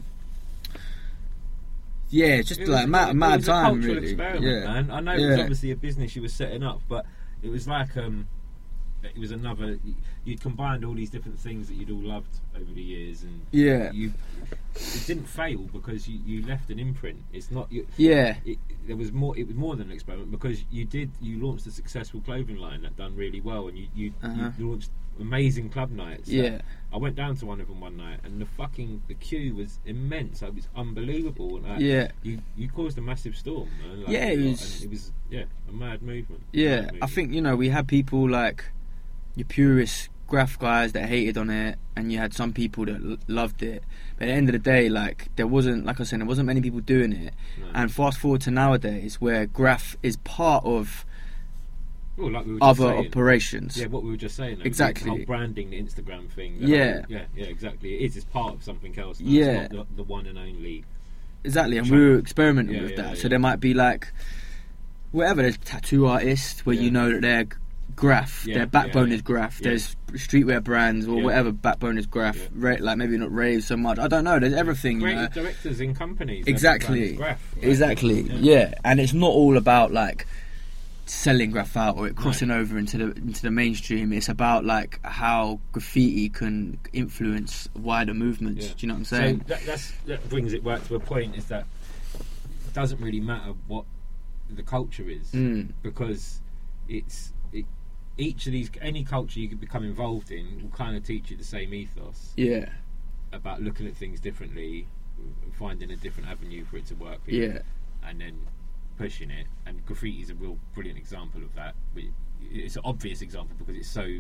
yeah, it's just It like was, mad, it mad was time a cultural really. experiment, Yeah, man. I know it was Yeah. obviously a business you were setting up, but it was like um, it was another. You'd combined all these different things that you'd all loved over the years, and yeah, you. It didn't fail because you, you left an imprint. It's not you. yeah, It, there was more. It was more than an experiment because you did. You launched a successful clothing line that done really well, and you you, Uh-huh. you launched amazing club nights. that- yeah, I went down to one of them one night, and the fucking the queue was immense. It was unbelievable. Like, yeah. you you caused a massive storm. Man. Like, Yeah, it and was- It was yeah a mad movement. Yeah, Mad I movement. think you know we had people like your purist graph guys that hated on it, and you had some people that l- loved it. But at the end of the day, like there wasn't, like I said, there wasn't many people doing it. No. And fast forward to nowadays, where graph is part of Well, like we were just other saying. operations. Yeah, what we were just saying. though, Exactly. The whole branding, the Instagram thing. the Yeah. whole- yeah, yeah, exactly. It is. It's part of something else. Now. Yeah. It's not the, the one and only. Exactly, and Sure. we were experimenting Yeah, with yeah, that. yeah. So there might be like whatever. There's tattoo artists where Yeah. you know that they're graph, Yeah, their backbone yeah, is graph. yeah. There's streetwear brands or Yeah. whatever backbone is graph. Yeah. Ra- like maybe not rave so much. I don't know. There's everything. You know? Creative directors in companies. their Exactly. background is graph, right? Exactly. Yeah. Yeah. and it's not all about like selling graph out or it crossing over into the into the mainstream. It's about like how graffiti can influence wider movements. Yeah. Do you know what I'm saying? So that, that's, that brings it back to a point: is that it doesn't really matter what the culture is Mm. because it's it, each of these any culture you could become involved in will kind of teach you the same ethos Yeah, about looking at things differently, finding a different avenue for it to work in, yeah, and then pushing it. And graffiti is a real brilliant example of that. We- It's an obvious example because it's so.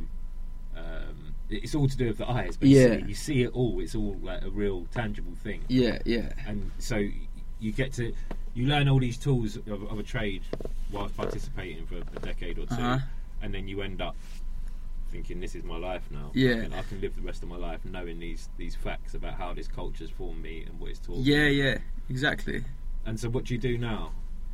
Um, it's all to do with the eyes. Basically. Yeah. You see it all. It's all like a real tangible thing. yeah, yeah, And so you get to you learn all these tools of, of a trade whilst participating for a decade or two, Uh-huh. and then you end up thinking, "This is my life now. Yeah. I can, I can live the rest of my life knowing these these facts about how this culture's formed me and what it's taught me." yeah, yeah. Exactly. And so, what do you do now?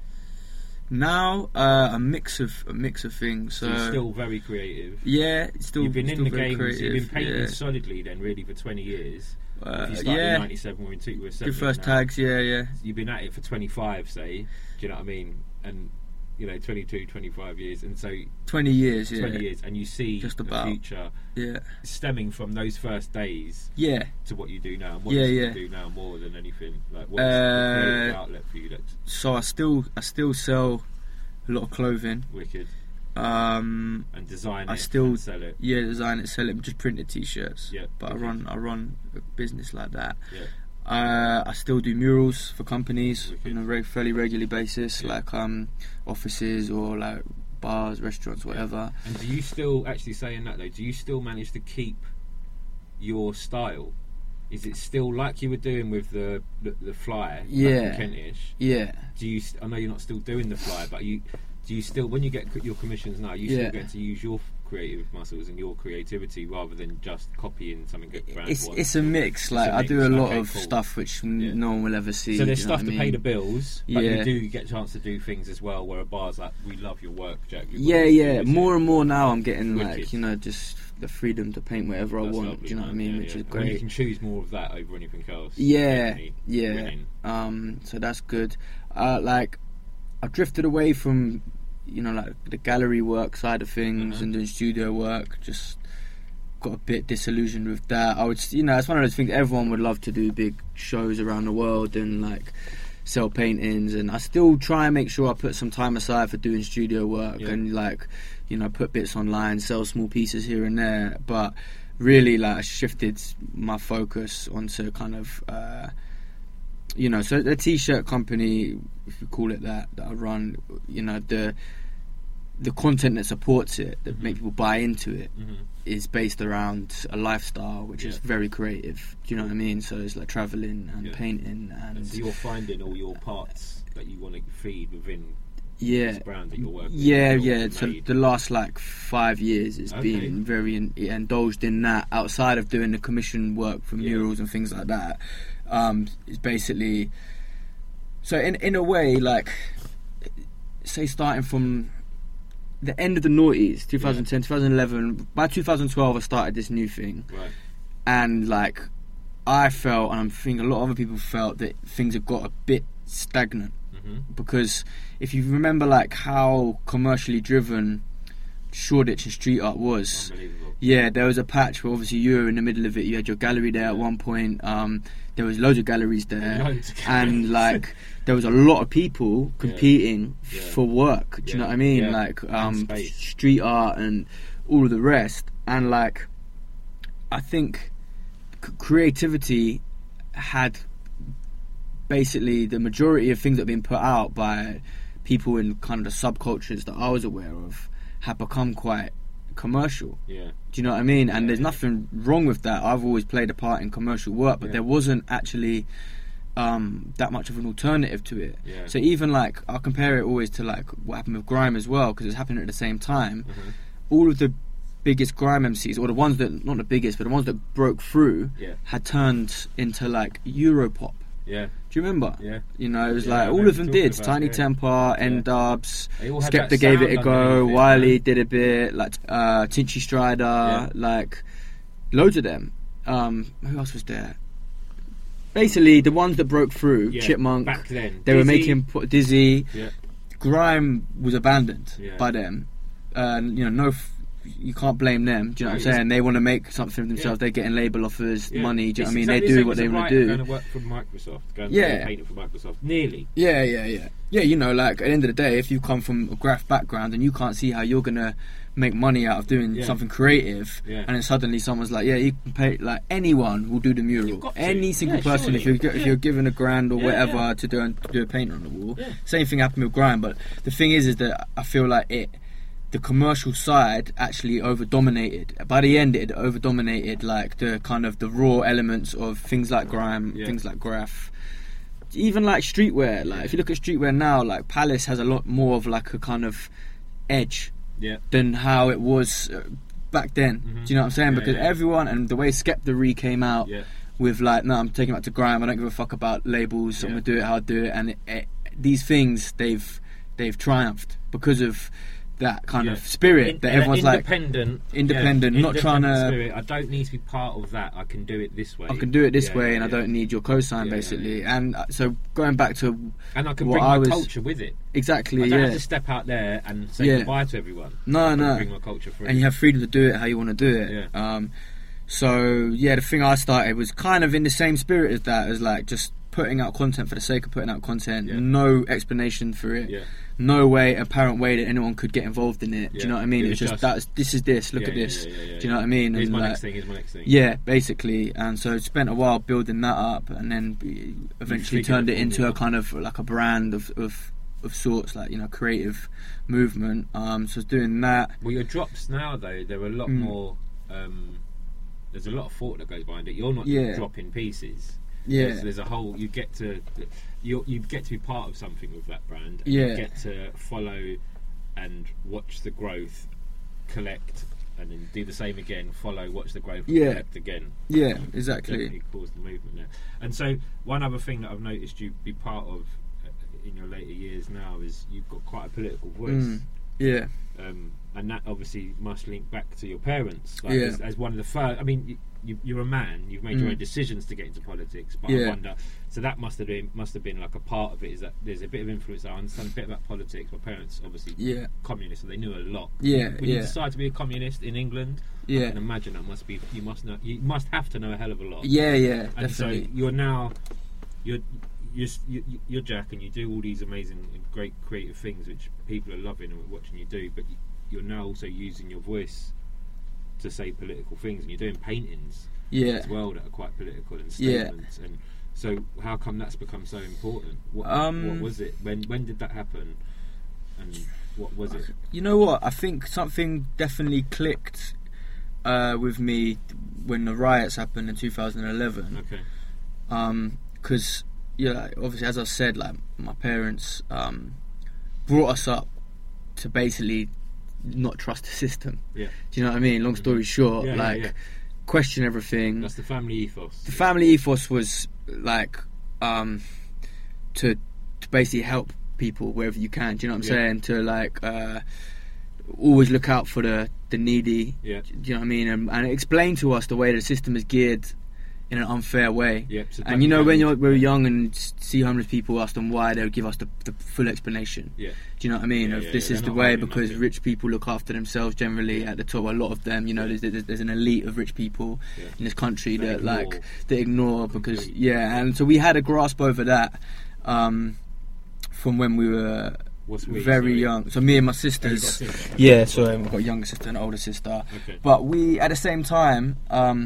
Now uh, a mix of a mix of things. So So you're still very creative. yeah, it's still You've been still in the very game. So you've been creative, painting yeah. solidly then, really, for twenty years. Uh, if you started yeah, in ninety-seven, we're in two, we're seven good first now. tags. Yeah, yeah, You've been at it for twenty-five, say. Do you know what I mean? And you know, twenty-two, twenty-five years, and so twenty years. Yeah, twenty years, and you see Just the about. future yeah, stemming from those first days yeah. to what you do now. And what Yeah, does yeah. you do now more than anything? Like, what's Uh, the creative outlet for you that's So I still I still sell a lot of clothing. wicked? Um, And design I it still- and sell it. yeah, design it, sell it, just printed t-shirts. Yeah, but I okay. run I run a business like that. Yeah. Uh, I still do murals for companies Wicked. on a reg- fairly regular basis, Yeah. like um, offices or like bars, restaurants, whatever. And do you still, actually saying that though, do you still manage to keep your style? Is it still like you were doing with the the, the fly? Yeah. Back in Kentish? Yeah. Do you? I know you're not still doing the fly, but you do you still when you get your commissions now? You Yeah. still get to use your creative muscles and your creativity rather than just copying something that brand It's wants. it's a mix. It's Like a I do a mix. lot Okay, of cool. stuff which n- Yeah. no one will ever see. So there's do you know stuff what to I pay mean? the bills, but Yeah. you do get a chance to do things as well. Where a bar's like, we love your work, Jack. You've got Yeah, to do yeah. this. More and more now, I'm getting Wicked. like you know just the freedom to paint whatever I That's want. lovely, Do you know what I man. mean? Yeah, Which yeah. is When great. you can choose more of that over anything else. Yeah, definitely yeah. winning. Um, so that's good. Uh, like, I drifted away from, you know, like the gallery work side of things Uh-huh. and doing studio work. Just got a bit disillusioned with that. I would, s- you know, it's one of those things. Everyone would love to do big shows around the world and like sell paintings, and I still try and make sure I put some time aside for doing studio work Yeah. and like, you know, put bits online, sell small pieces here and there, but. Really, like, I shifted my focus onto kind of, uh, you know, so the t-shirt company, if you call it that, that I run, you know, the the content that supports it, that Mhm. make people buy into it, Mhm. is based around a lifestyle which is Yeah. very creative. Do you know what I mean? So it's like traveling and Yeah. painting and, And so you're finding all your parts that you want to feed within yeah. this brand that you're working with. Yeah, You're yeah. So made. the last like five years has Okay. been very in, indulged in that. Outside of doing the commission work for Yeah. murals and things like that, um, it's basically. So in in a way, like, say starting from the end of the noughties, twenty ten, twenty eleven. By twenty twelve, I started this new thing, Right. and like, I felt, and I'm thinking a lot of other people felt that things have got a bit stagnant. Mm-hmm. Because if you remember like how commercially driven Shoreditch and street art was, Unbelievable. yeah, there was a patch where obviously you were in the middle of it. You had your gallery there at Yeah. one point. Um, there was loads of galleries there, Loads of and galleries. like there was a lot of people competing Yeah. for work. Do you Yeah. know what I mean? Yeah. Like And um, space. street art and all of the rest. And like, I think c- creativity had basically the majority of things that have been put out by people in kind of the subcultures that I was aware of had become quite commercial. Yeah. Do you know what I mean? And Yeah, there's yeah. nothing wrong with that. I've always played a part in commercial work, but Yeah. there wasn't actually um, that much of an alternative to it. Yeah. So even like, I'll compare it always to like what happened with grime as well, because it's happening at the same time. Mhm. All of the biggest grime M Cs, or the ones that, not the biggest, but the ones that broke through, Yeah. had turned into like Europop. Yeah. Do you remember? Yeah. You know, it was Yeah, I like all remember of them talking did. about Tiny it, yeah. Temper, Yeah. N-Dubs, They all had Skepta that gave it a sound go, underneath it, Wiley man. did a bit, like uh, Tinchy Strider, Yeah. like loads of them. Um, who else was there? Basically, the ones that broke through, Yeah, Chipmunk, back then. they were Dizzy. making pu- Dizzy. Yeah. Grime was abandoned Yeah. by them. Uh, you know, no, f- you can't blame them. Do you know No, what I'm saying? it's- They want to make something for themselves. Yeah. They're getting label offers, Yeah. money. Do you know It's what I mean? They exactly do the what same they as a want to writer do. Going to work for Microsoft, going Yeah. to paint for Microsoft, nearly. Yeah, yeah, yeah. Yeah, you know, like at the end of the day, if you come from a graph background and you can't see how you're gonna make money out of doing Yeah. something creative, Yeah. and then suddenly someone's like, yeah, you can pay, like anyone will do the mural. You've got to. Any single Yeah, person, if surely. you're, if Yeah. you're given a grand or Yeah, whatever yeah. to do, to do a painting on the wall. Yeah. Same thing happened with grime, but the thing is, is that I feel like it, the commercial side actually over dominated. By the end, it over dominated like the kind of the raw elements of things like grime, Yeah. things like graph. Even like streetwear, like if you look at streetwear now, like Palace has a lot more of like a kind of edge Yeah. than how it was uh, back then. Mhm. Do you know what I'm saying? Yeah, Because yeah. everyone, and the way Skepta re came out Yeah. with like, no, I'm taking it back to grime. I don't give a fuck about labels. I'm Yeah. gonna do it how I do it. And it, it, these things, they've they've triumphed because of that kind Yeah. of spirit In- that everyone's like, independent, independent, yeah, not trying to- spirit. I don't need to be part of that. I can do it this way. I can do it this Yeah, way, yeah, and I yeah. don't need your cosign, Yeah, yeah, basically. yeah. And uh, so going back to And I can what bring I my was- culture with it. exactly, I don't yeah, have to step out there and say Yeah. goodbye to everyone. no, I can no, bring my culture through. and you have freedom to do it how you want to do it. Yeah. Um, so yeah, the thing I started was kind of in the same spirit as that, as like just putting out content for the sake of putting out content, Yeah. no explanation for it, Yeah. no way, apparent way that anyone could get involved in it. Do Yeah. you know what I mean? It It's was just, just- that's this is this. Look Yeah, at yeah, this. yeah, yeah, yeah, Do you know what I mean? Here's And, my like, next thing. Here's my next thing. Yeah, basically, and so spent a while building that up, and then be- eventually figured turned the it into a formula. kind of like a brand of of, of sorts, like, you know, creative movement. Um, so I was doing that. Well, your drops now though, they're a lot Mm. more. Um, there's a lot of thought that goes behind it. You're not Yeah. just dropping pieces. Yeah. There's, there's a whole. You get to you you get to be part of something with that brand. And Yeah. You get to follow and watch the growth, collect, and then do the same again. Follow, watch the growth, and Yeah. collect again. Yeah, exactly. Definitely caused the movement there. And so one other thing that I've noticed you be part of uh, in your later years now is you've got quite a political voice. Mm. Yeah. Um, and that obviously must link back to your parents, like Yeah. as, as one of the first. I mean, you, you, you're a man. You've made your Mm. own decisions to get into politics, but Yeah. I wonder. So that must have been must have been like a part of it. Is that there's a bit of influence. I understand a bit about politics. My parents obviously Yeah. communists, so they knew a lot. Yeah, When you yeah. decide to be a communist in England, I Yeah. can imagine that must be. You must know. You must have to know a hell of a lot. Yeah, yeah, And definitely. so you're now you're you're, you're you're Jack, and you do all these amazing and great creative things which people are loving and watching you do, but you're now also using your voice to say political things, and you're doing paintings Yeah. as well that are quite political and Yeah. statements. And so how come that's become so important? What, Um, what was it? When when did that happen? And what was it? You know what? I think something definitely clicked uh, with me when the riots happened in two thousand eleven. Okay. Um, because yeah, like, obviously, as I said, like my parents um, brought us up to basically not trust the system. Yeah. Do you know what I mean? Long story short, Yeah, yeah, like yeah. question everything. That's the family ethos. The family ethos was like um, to to basically help people wherever you can. Do you know what I'm Yeah. saying? To like uh, always look out for the the needy. Yeah. Do you know what I mean? And, and explain to us the way the system is geared in an unfair way. Yeah, so And you know, don't- when you're, we're young and see homeless people, ask them why, they'll give us the, the full explanation. Yeah. Do you know what I mean? Yeah, of yeah, this yeah, is they're the not way hiding because nothing. rich people look after themselves generally Yeah. at the top. A lot of them, you know, Yeah. there's, there's, there's an elite of rich people Yeah. in this country They that ignore like they ignore because completely. yeah, and so we had a grasp over that um, from when we were What's we, very sorry? young. So me and my Oh, you've got a sisters. sister. Yeah, so um, I've got a younger sister and an older sister. Okay. But we, at the same time, um,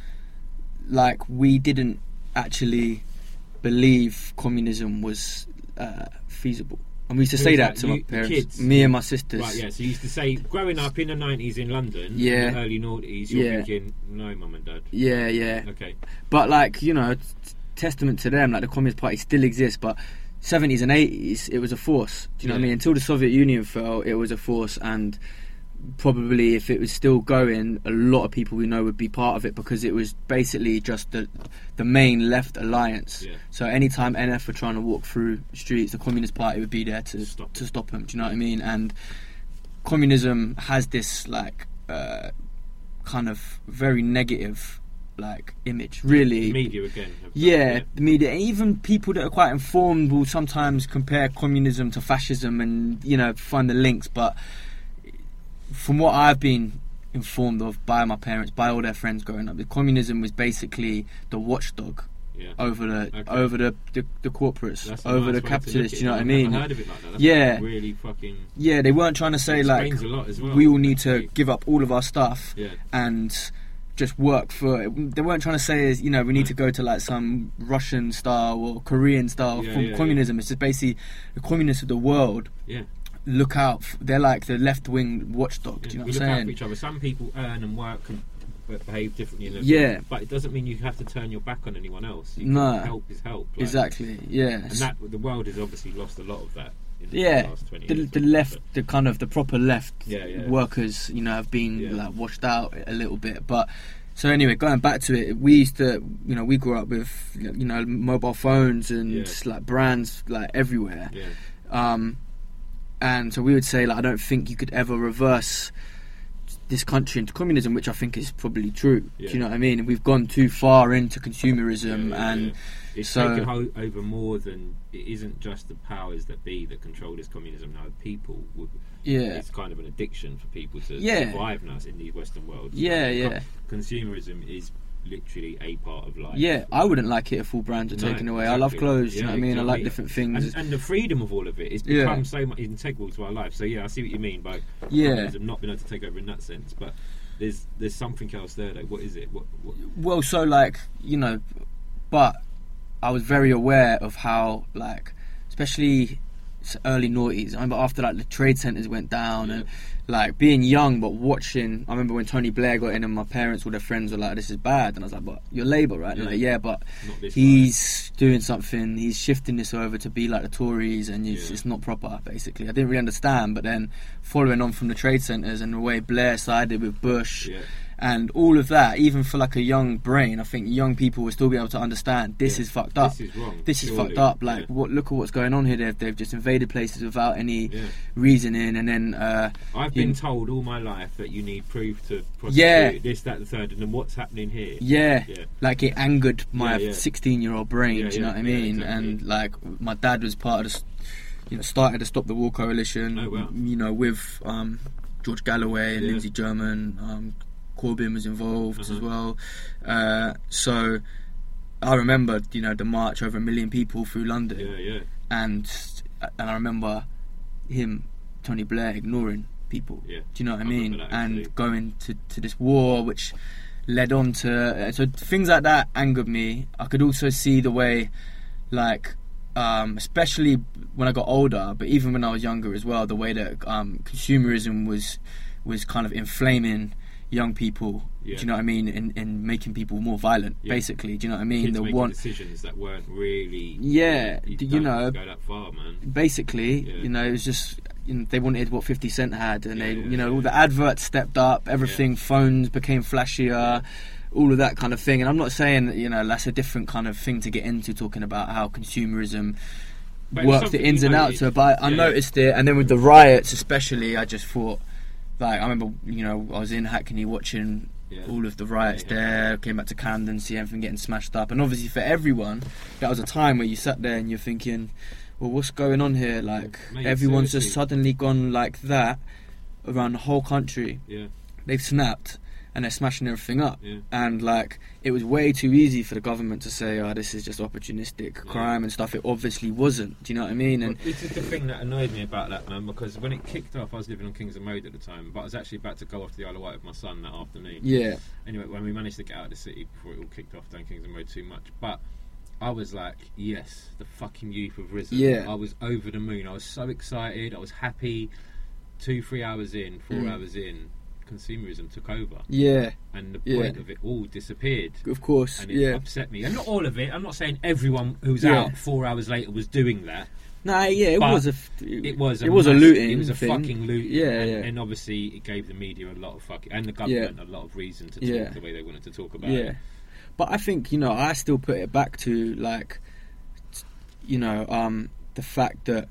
like we didn't actually believe communism was uh, feasible. And we used to Who say was that, that? to You- my the parents. kids? Me and my sisters. Right, yeah, so you used to say, growing up in the nineties in London, Yeah. in the early noughties, you're Yeah. thinking, no, mum and dad. Yeah, yeah. Okay. But like, you know, t- testament to them, like the Communist Party still exists, but seventies and eighties, it was a force. Do you know what I Yeah. mean? Until the Soviet Union fell, it was a force, and probably if it was still going, a lot of people we know would be part of it because it was basically just the the main left alliance. Yeah. So anytime N F were trying to walk through streets, the Communist Party would be there to Stop to it. stop them. Do you know what I mean? And communism has this like uh, kind of very negative like image, really. Media again. have that, Yeah, the media, and even people that are quite informed will sometimes compare communism to fascism and, you know, find the links. But from what I've been informed of by my parents, by all their friends growing up, the communism was basically the watchdog Yeah. over the Okay. over the the, the corporates, That's a over nice the way to capitalists. look You know at what I it. mean? I've never heard of it like that. That's Yeah. really fucking. Yeah, they weren't trying to say like explains a lot as well. we all need to actually. give up all of our stuff Yeah. and just work for it. They weren't trying to say is, you know, we need to go to like some Russian style or Korean style Yeah, from yeah, communism. It's just basically the communists of the world Yeah. look out. f- They're like the left wing watchdog. Do you know we what look I'm out for saying? each other. Some people earn and work and but behave differently. In their Yeah. field, but it doesn't mean you have to turn your back on anyone else. You No. can help is help. like- Exactly. Yeah. And that the world has obviously lost a lot of that. In the Yeah, last twenty the, years, the but- left, the kind of the proper left Yeah, yeah. workers, you know, have been Yeah. like washed out a little bit. But so anyway, going back to it, we used to, you know, we grew up with, you know, mobile phones and Yeah. like brands like everywhere. Yeah. Um, and so we would say, like, I don't think you could ever reverse this country into communism, which I think is probably true. Yeah. Do you know what I mean? We've gone too far into consumerism, Yeah, yeah, and yeah. It's so- taken ho- over more than it isn't just the powers that be that control this communism now. People, would, yeah, it's kind of an addiction for people to Yeah. survive now in these Western worlds. Yeah, Co- yeah. Consumerism is literally a part of life. yeah. I wouldn't like it if all brands were No, taken away. I love exactly. clothes. You Yeah, know what I mean? I like exactly. different things. And, and the freedom of all of it has Yeah. become so much integral to our life. So yeah, I see what you mean by Yeah. communism not being able to take over in that sense. But there's there's something else there. Though. What is it? What, what? Well, so like, you know, but I was very aware of how, like, especially s- early noughties. I remember after like the trade centres went down Yeah. and like being young but watching. I remember when Tony Blair got in and my parents, all their friends were like, "This is bad," and I was like, "But you're Labour, right?" And Yeah. they're like, yeah, but Not this he's doing something. He's shifting this over to be like the Tories, and it's, Yeah. it's not proper. Basically, I didn't really understand. But then following on from the trade centres and the way Blair sided with Bush. Yeah. And all of that, even for like a young brain, I think young people will still be able to understand this Yeah. is fucked up. This is wrong. This is surely. fucked up. Like, Yeah. what? Look at what's going on here. They've, they've just invaded places without any Yeah. reasoning, and then uh, I've you- been told all my life that you need proof to prosecute Yeah. this, that, the third, and then what's happening here? yeah, Yeah. like it angered my Yeah, yeah. sixteen-year-old brain. Yeah, do you know yeah, what I yeah, mean? exactly. And like, my dad was part of the, s- you know, started the Stop the War coalition. Oh, wow. You know, with um, George Galloway and Yeah. Lindsay German. Um, Corbyn was involved as Uh-huh. well. Uh, so I remember, you know, the march over a million people through London. Yeah, yeah. and and I remember him, Tony Blair, ignoring people. Yeah. Do you know what I I mean? remember that, and actually. going to, to this war, which led on to uh, so things like that angered me. I could also see the way, like, um, especially when I got older, but even when I was younger as well, the way that um, consumerism was was kind of inflaming young people. Yeah. Do you know what I mean? And, and making people more violent, Yeah. basically. Do you know what I mean? Kids the making one. decisions that weren't really. Yeah, You, do you don't know, go that far, man. basically, Yeah. you know, it was just, you know, they wanted what fifty Cent had, and Yeah, they, yeah, you know, yeah. all the adverts stepped up, everything, phones became flashier, all of that kind of thing. And I'm not saying that, you know, that's a different kind of thing to get into, talking about how consumerism But it's works the something ins you and know, outs of it. But I yeah. noticed it, and then with the riots especially, I just thought, like, I remember, you know, I was in Hackney watching Yeah. all of the riots Yeah, yeah. there, came back to Camden, see everything getting smashed up, and obviously for everyone, that was a time where you sat there and you're thinking, well, what's going on here? Like, Mate, everyone's just seriously. suddenly gone like that around the whole country. Yeah, They've snapped and they're smashing everything up. yeah. And like, it was way too easy for the government to say, oh, this is just opportunistic crime and stuff. It obviously wasn't. Do you know what I mean? And Well, this is the thing that annoyed me about that, man, because when it kicked off, I was living on Kingston Road at the time, but I was actually about to go off to the Isle of Wight with my son that afternoon. yeah, Anyway, when we managed to get out of the city before it all kicked off down Kingston Road too much, but I was like, yes, the fucking youth have risen. Yeah. I was over the moon. I was so excited. I was happy. Two, three hours in, four Mm. hours in, consumerism took over, yeah, and the Yeah. point of it all disappeared. of course, And it yeah. upset me, and not all of it. I'm not saying everyone who was Yeah. out four hours later was doing that. Nah, yeah, it But was a, f- It was. A it was a mass- looting. It was a thing. fucking looting. Yeah, and, yeah. and obviously it gave the media a lot of fucking and the government a lot of reason to talk Yeah. the way they wanted to talk about Yeah, it. but I think, you know, I still put it back to like, t- you know, um, the fact that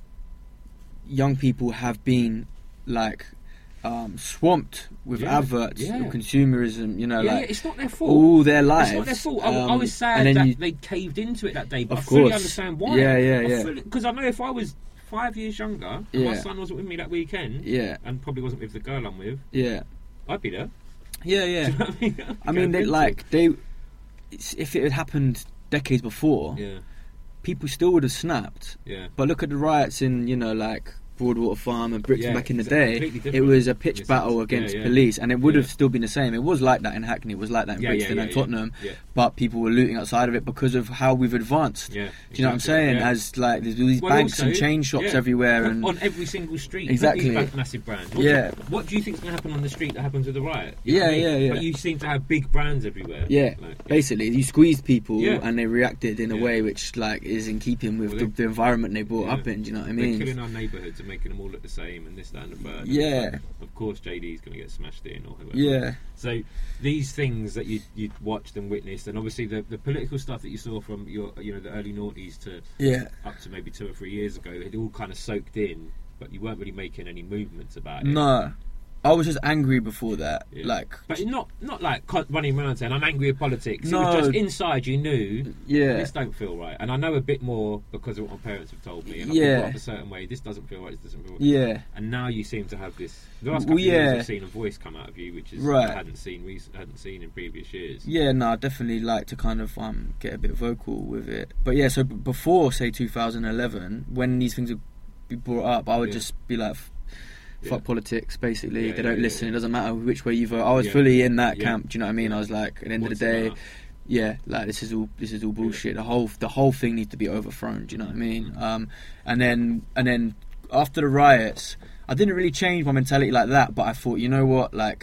young people have been like um, swamped with Yeah, adverts yeah. of consumerism. You know, Yeah, like yeah, it's not their fault. all their lives. It's not their fault. I, I Um, was sad and then that you- they caved into it that day, but Of I fully course. understand why. Yeah, yeah, yeah. Because I know if I was five years younger and my Yeah. son wasn't with me that weekend, Yeah, and probably wasn't with the girl I'm with, yeah, I'd be there. yeah, yeah. Do you know what I mean? I mean, they, like they, it's, if it had happened decades before, yeah, people still would have snapped. yeah. But look at the riots in, you know, like Broadwater Farm and Brixton Yeah, back in the it's day. completely different It was a in pitch a battle sense. against Yeah, yeah. police, and it would have Yeah. still been the same. It was like that in Hackney. It was like that in Yeah, yeah, Brixton yeah, and yeah. Tottenham. Yeah. But people were looting outside of it because of how we've advanced. Yeah, Do you know what I'm exactly, saying? yeah. As like there's all these Well, banks also, and chain shops yeah, everywhere, on- and on every single street. Exactly. These bank massive brands. What Yeah. Do you, what do you think's going to happen on the street that happens with the riot? You know Yeah, what I mean? yeah, yeah. But you seem to have big brands everywhere. yeah, Like, basically you squeezed people Yeah. and they reacted in a Yeah. way which like is in keeping with Well, the, they- the environment they brought Yeah. up in. Do you know what I They're mean? killing our neighbourhoods and making them all look the same and this, that, and the third. Yeah. Of course, J D's going to get smashed in or whoever. Yeah, So these things that you you watched and witnessed, and obviously the, the political stuff that you saw from your you know the early noughties to yeah. up to maybe two or three years ago, it all kind of soaked in, but you weren't really making any movements about it. No, I was just angry before that. Yeah. Like, But not not like co- running around saying I'm angry with politics. No. It was just inside you knew yeah, this don't feel right, and I know a bit more because of what my parents have told me. And I've Yeah. been brought up a certain way. This doesn't feel right. This doesn't feel right. yeah. And now you seem to have this. The last Well, couple of years, yeah. I've seen a voice come out of you, which is Right. I hadn't seen rec- hadn't seen in previous years. Yeah, no, I definitely like to kind of um, get a bit vocal with it. But yeah, so b- before, say, two thousand eleven, when these things would be brought up, I would Yeah. just be like, f- fuck Yeah. politics, basically. Yeah, they yeah, don't yeah, listen. yeah. It doesn't matter which way you vote. I was Yeah. fully in that Yeah. camp, do you know what I mean? Yeah. I was like, at the end What's of the it day, matter? yeah, like this is all this is all bullshit. The whole the whole thing needs to be overthrown. Do you know what I mean? Um, and then and then after the riots, I didn't really change my mentality like that. But I thought, you know what, like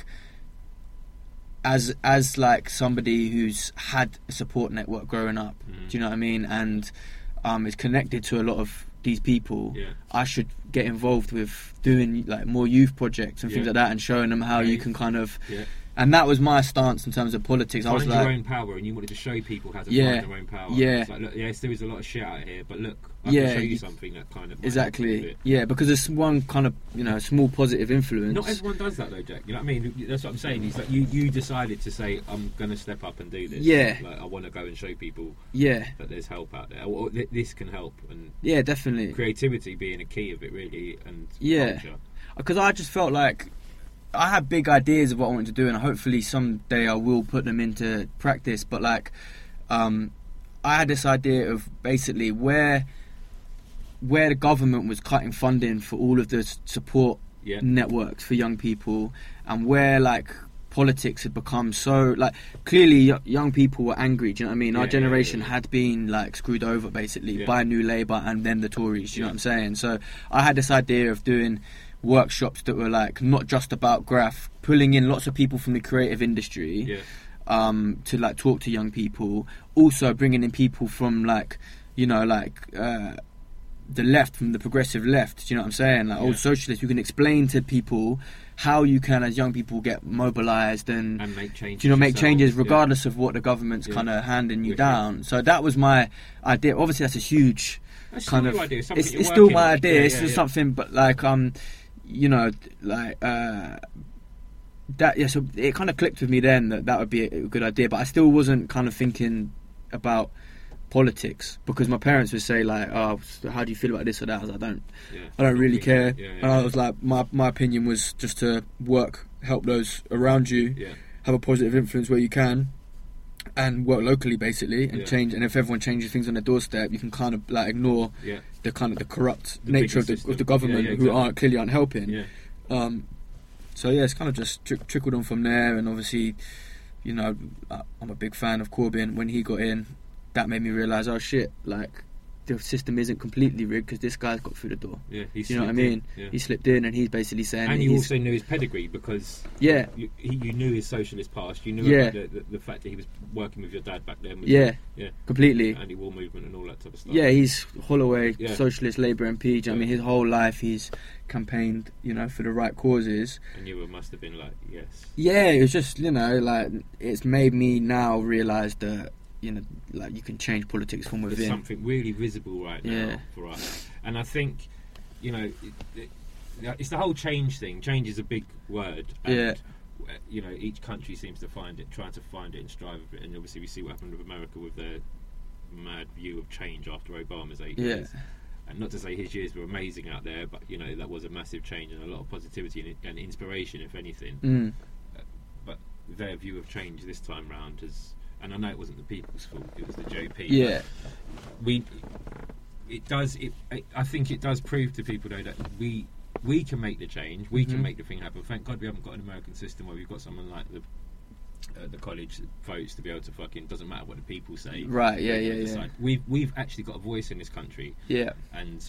as as like somebody who's had a support network growing up, Mm. do you know what I mean? And um, is connected to a lot of these people. Yeah. I should get involved with doing like more youth projects and things Yeah. like that, and showing them how Yeah. you can kind of. Yeah. And that was my stance in terms of politics. I was Find like, your own power, and you wanted to show people how to Yeah. find their own power. Yeah. It's like, look, yes, there is a lot of shit out here, but look, I Yeah, can show you you- something that kind of might help you with exactly, it. yeah, because it's one kind of, you know, small positive influence. Not everyone does that though, Jack. You know what I mean? That's what I'm saying. Is like you, you decided to say, I'm going to step up and do this. Yeah. Like I want to go and show people Yeah, that there's help out there. Or, or th- this can help, and yeah, definitely. creativity being a key of it, really, and Yeah. culture. Because I just felt like I had big ideas of what I wanted to do, and hopefully someday I will put them into practice. But like, um, I had this idea of basically where where the government was cutting funding for all of the s- support Yeah. networks for young people, and where like politics had become so like clearly y- young people were angry. Do you know what I mean? Yeah, Our yeah, generation yeah, yeah. had been like screwed over basically Yeah. by New Labour and then the Tories. Do you know Yeah. what I'm saying? So I had this idea of doing workshops that were like not just about graph, pulling in lots of people from the creative industry Yeah. um, to like talk to young people, also bringing in people from like, you know, like uh, the left, from the progressive left. Do you know what I'm saying? Like Yeah. old socialists who can explain to people how you can, as young people, get mobilised and, And make changes. do you know, make yourself. changes Yeah. regardless of what the government's Yeah. kind of handing you Wicked. down. So that was my idea. Obviously, that's a huge That's kind still of. your idea, something It's, you're it's still working my on. idea. Yeah, it's yeah, just yeah. something, but like um, you know, like uh, that. Yeah, so it kind of clicked with me then that that would be a, a good idea. But I still wasn't kind of thinking about politics, because my parents would say like, "Oh, so how do you feel about this or that?" I was like, "I don't, Yeah. I don't really care." Yeah, yeah, And I yeah. was like, my my opinion was just to work, help those around you, Yeah. have a positive influence where you can, and work locally basically, and Yeah. change. And if everyone changes things on their doorstep, you can kind of like ignore Yeah. the kind of the corrupt The nature bigger of the, system. of the government, Yeah, yeah, who exactly. aren't clearly aren't helping. Yeah. Um, so yeah, it's kind of just tri- trickled on from there, and obviously, you know, I- I'm a big fan of Corbyn. When he got in, that made me realise, oh shit, like the system isn't completely rigged because this guy's got through the door. Yeah. He's You know what I slipped in. mean? Yeah. He slipped in, and he's basically saying, And that you he's, also knew his pedigree because Yeah. you, he, you knew his socialist past. You knew Yeah. about the, the, the fact that he was working with your dad back then. With yeah, the, yeah, completely. anti-war movement and all that type of stuff. Yeah, he's Holloway, Yeah. socialist Labour M P. Do you know what I mean? Yeah. His whole life he's campaigned, you know, for the right causes. And you must have been like, yes. Yeah, it was just, you know, like it's made me now realise that, you know, like you can change politics from There's within. something really visible right now Yeah. for us. And I think, you know, it, it, it's the whole change thing. Change is a big word. And, Yeah. uh, you know, each country seems to find it, trying to find it and strive with it. And obviously we see what happened with America with their mad view of change after Obama's eight Yeah. years. And not to say his years were amazing out there, but, you know, that was a massive change and a lot of positivity and, and inspiration, if anything. Mm. But their view of change this time round has... And I know it wasn't the people's fault; it was the J P. Yeah, we. It does. It, I think it does prove to people though that we we can make the change. We Mhm. can make the thing happen. Thank God we haven't got an American system where we've got someone like the uh, the college votes to be able to fucking doesn't matter what the people say. Right, yeah, They're yeah, gonna yeah. decide. We've we've actually got a voice in this country, yeah, and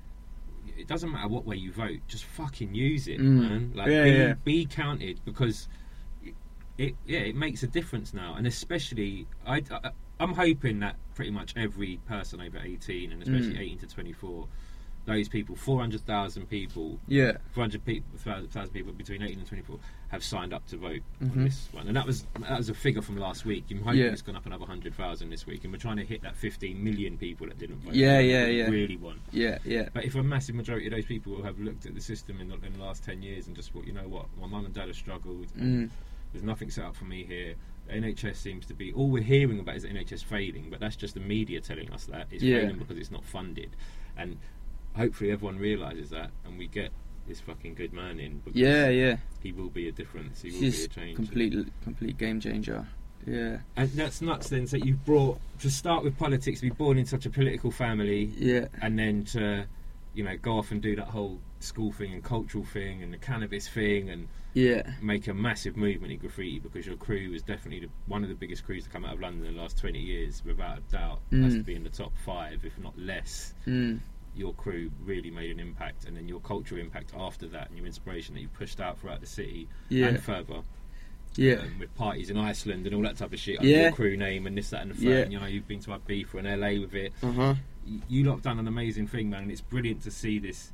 it doesn't matter what way you vote. Just fucking use it, Mm. man. Like Yeah, be, yeah. be counted because. It, yeah, it makes a difference now, and especially I, I, I'm hoping that pretty much every person over eighteen, and especially Mm. eighteen to twenty-four, those people, four hundred thousand people, yeah, four hundred people, thousand people between eighteen and twenty-four have signed up to vote Mhm. on this one, and that was that was a figure from last week. I'm hoping Yeah. it's gone up another hundred thousand this week, and we're trying to hit that fifteen million people that didn't vote. Yeah, that yeah, we yeah. Really want. yeah, yeah, But if a massive majority of those people will have looked at the system in the, in the last ten years and just thought, you know what, my mum and dad have struggled. mm. There's nothing set up for me here. The N H S seems to be... All we're hearing about is the N H S failing, but that's just the media telling us that. It's Yeah. failing because it's not funded. And hopefully everyone realises that and we get this fucking good man in. Because yeah, yeah. he will be a difference. He will He's be a change. complete, complete game changer. Yeah, And that's nuts then. So you've brought... To start with politics, be born in such a political family yeah, and then to... You know, go off and do that whole school thing and cultural thing and the cannabis thing and Yeah. make a massive movement in graffiti, because your crew was definitely the, one of the biggest crews to come out of London in the last twenty years, without a doubt. Mm. Has to be in the top five, if not less. Mm. Your crew really made an impact, and then your cultural impact after that, and your inspiration that you pushed out throughout the city Yeah. and further. Yeah. Um, with parties in Iceland and all that type of shit, under Yeah. your crew name and this, that, and the third. Yeah. And, you know, you've been to Ibiza and L A with it. Uh huh. You, you lot have done an amazing thing, man, and it's brilliant to see this.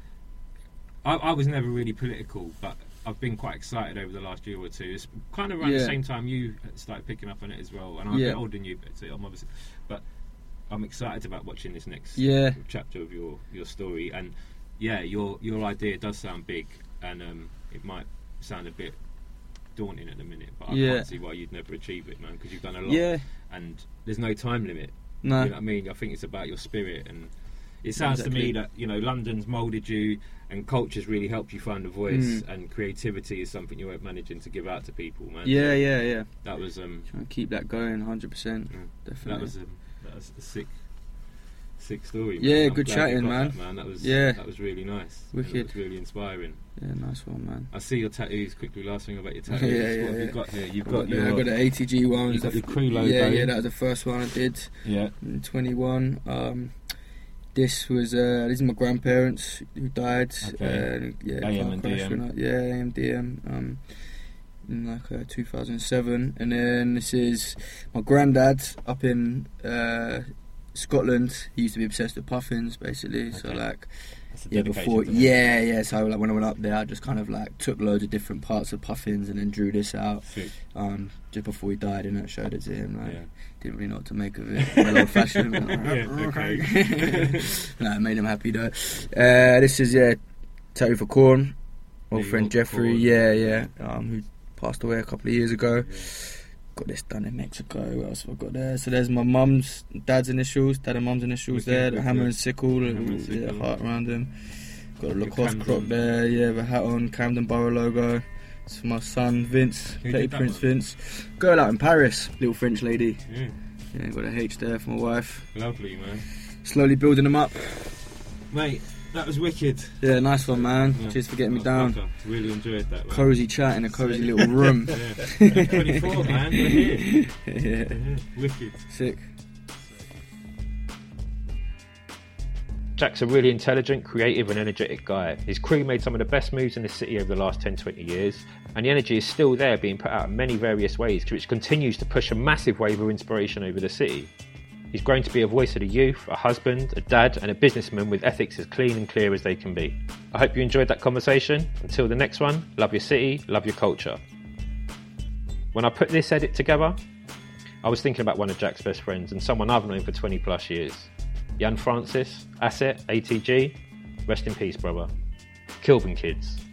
I, I was never really political, but I've been quite excited over the last year or two. It's kind of around Yeah. the same time you started picking up on it as well, and I'm Yeah. a bit older than you, so I'm obviously, but I'm excited about watching this next Yeah. chapter of your, your story. And yeah, your your idea does sound big, and um, it might sound a bit daunting at the minute, but I Yeah. can't see why you'd never achieve it, man, because you've done a lot. Yeah. And there's no time limit. No. You know what I mean? I think it's about your spirit, and it sounds to Exactly. me that, you know, London's moulded you, and culture's really helped you find a voice, Mm. and creativity is something you weren't managing to give out to people, man. Yeah, So yeah, yeah. That was um, Trying to keep that going, one hundred percent. yeah, Definitely. that was um, that was a sick, sick story. Man. Yeah, I'm good glad you chatting, got man. That, man. That was Yeah. that was really nice. Wicked. It was really inspiring. Yeah, nice one, man. I see your tattoos quickly. Last thing about your tattoos. Yeah, yeah, what have yeah. you got here? You've Got, got yeah, your, I got the A T G one. you got your crew logo. Yeah, yeah, that was the first one I did yeah. in twenty-one. Um, this was uh, this is my grandparents who died. Okay. Uh, yeah, A M car and crash D M. when I- yeah, A M D M. Um, in like uh, two thousand seven, and then this is my granddad up in uh, Scotland. He used to be obsessed with puffins, basically. So Okay. like. That's a Yeah, dedication before, to them. yeah, yeah. So like when I went up there, I just kind of like took loads of different parts of puffins and then drew this out. Sick. Um, just before he died, and I showed it to him. Like, Yeah. didn't really know what to make of it. Well, old fashioned. Yeah, okay. No, it made him happy though. Uh, this is yeah, tattoo for Corn, old New friend York Jeffrey. Corn. Yeah, yeah. Um, who passed away a couple of years ago. Yeah. Got this done in Mexico. What else have I got there? So there's my mum's, dad's initials, dad and mum's initials Wicked, there. The wicked. hammer and sickle, the Hammer and little, yeah, sickle. heart around him. Got a Your Lacoste Camden. croc there, yeah, the hat on, Camden Borough logo. It's for my son Vince, Who Petty did that Prince one? Vince. Girl out in Paris, little French lady. Yeah. Yeah, got a H there for my wife. Lovely, man. Slowly building them up. Mate, that was wicked. Yeah, nice one, man. Yeah. Cheers for getting me Oh, down. fucker. Really enjoyed that, man. Cozy chat in a cozy little room. Yeah. twenty-four, man. We're here. Yeah, Yeah. Wicked. sick. Jack's a really intelligent, creative and energetic guy. His crew made some of the best moves in the city over the last ten to twenty years, and the energy is still there, being put out in many various ways, which continues to push a massive wave of inspiration over the city. He's grown to be a voice of the youth, a husband, a dad and a businessman with ethics as clean and clear as they can be. I hope you enjoyed that conversation. Until the next one, love your city, love your culture. When I put this edit together, I was thinking about one of Jack's best friends and someone I've known for twenty plus years. Jan Francis, Asset, A T G, rest in peace, brother. Kilburn kids.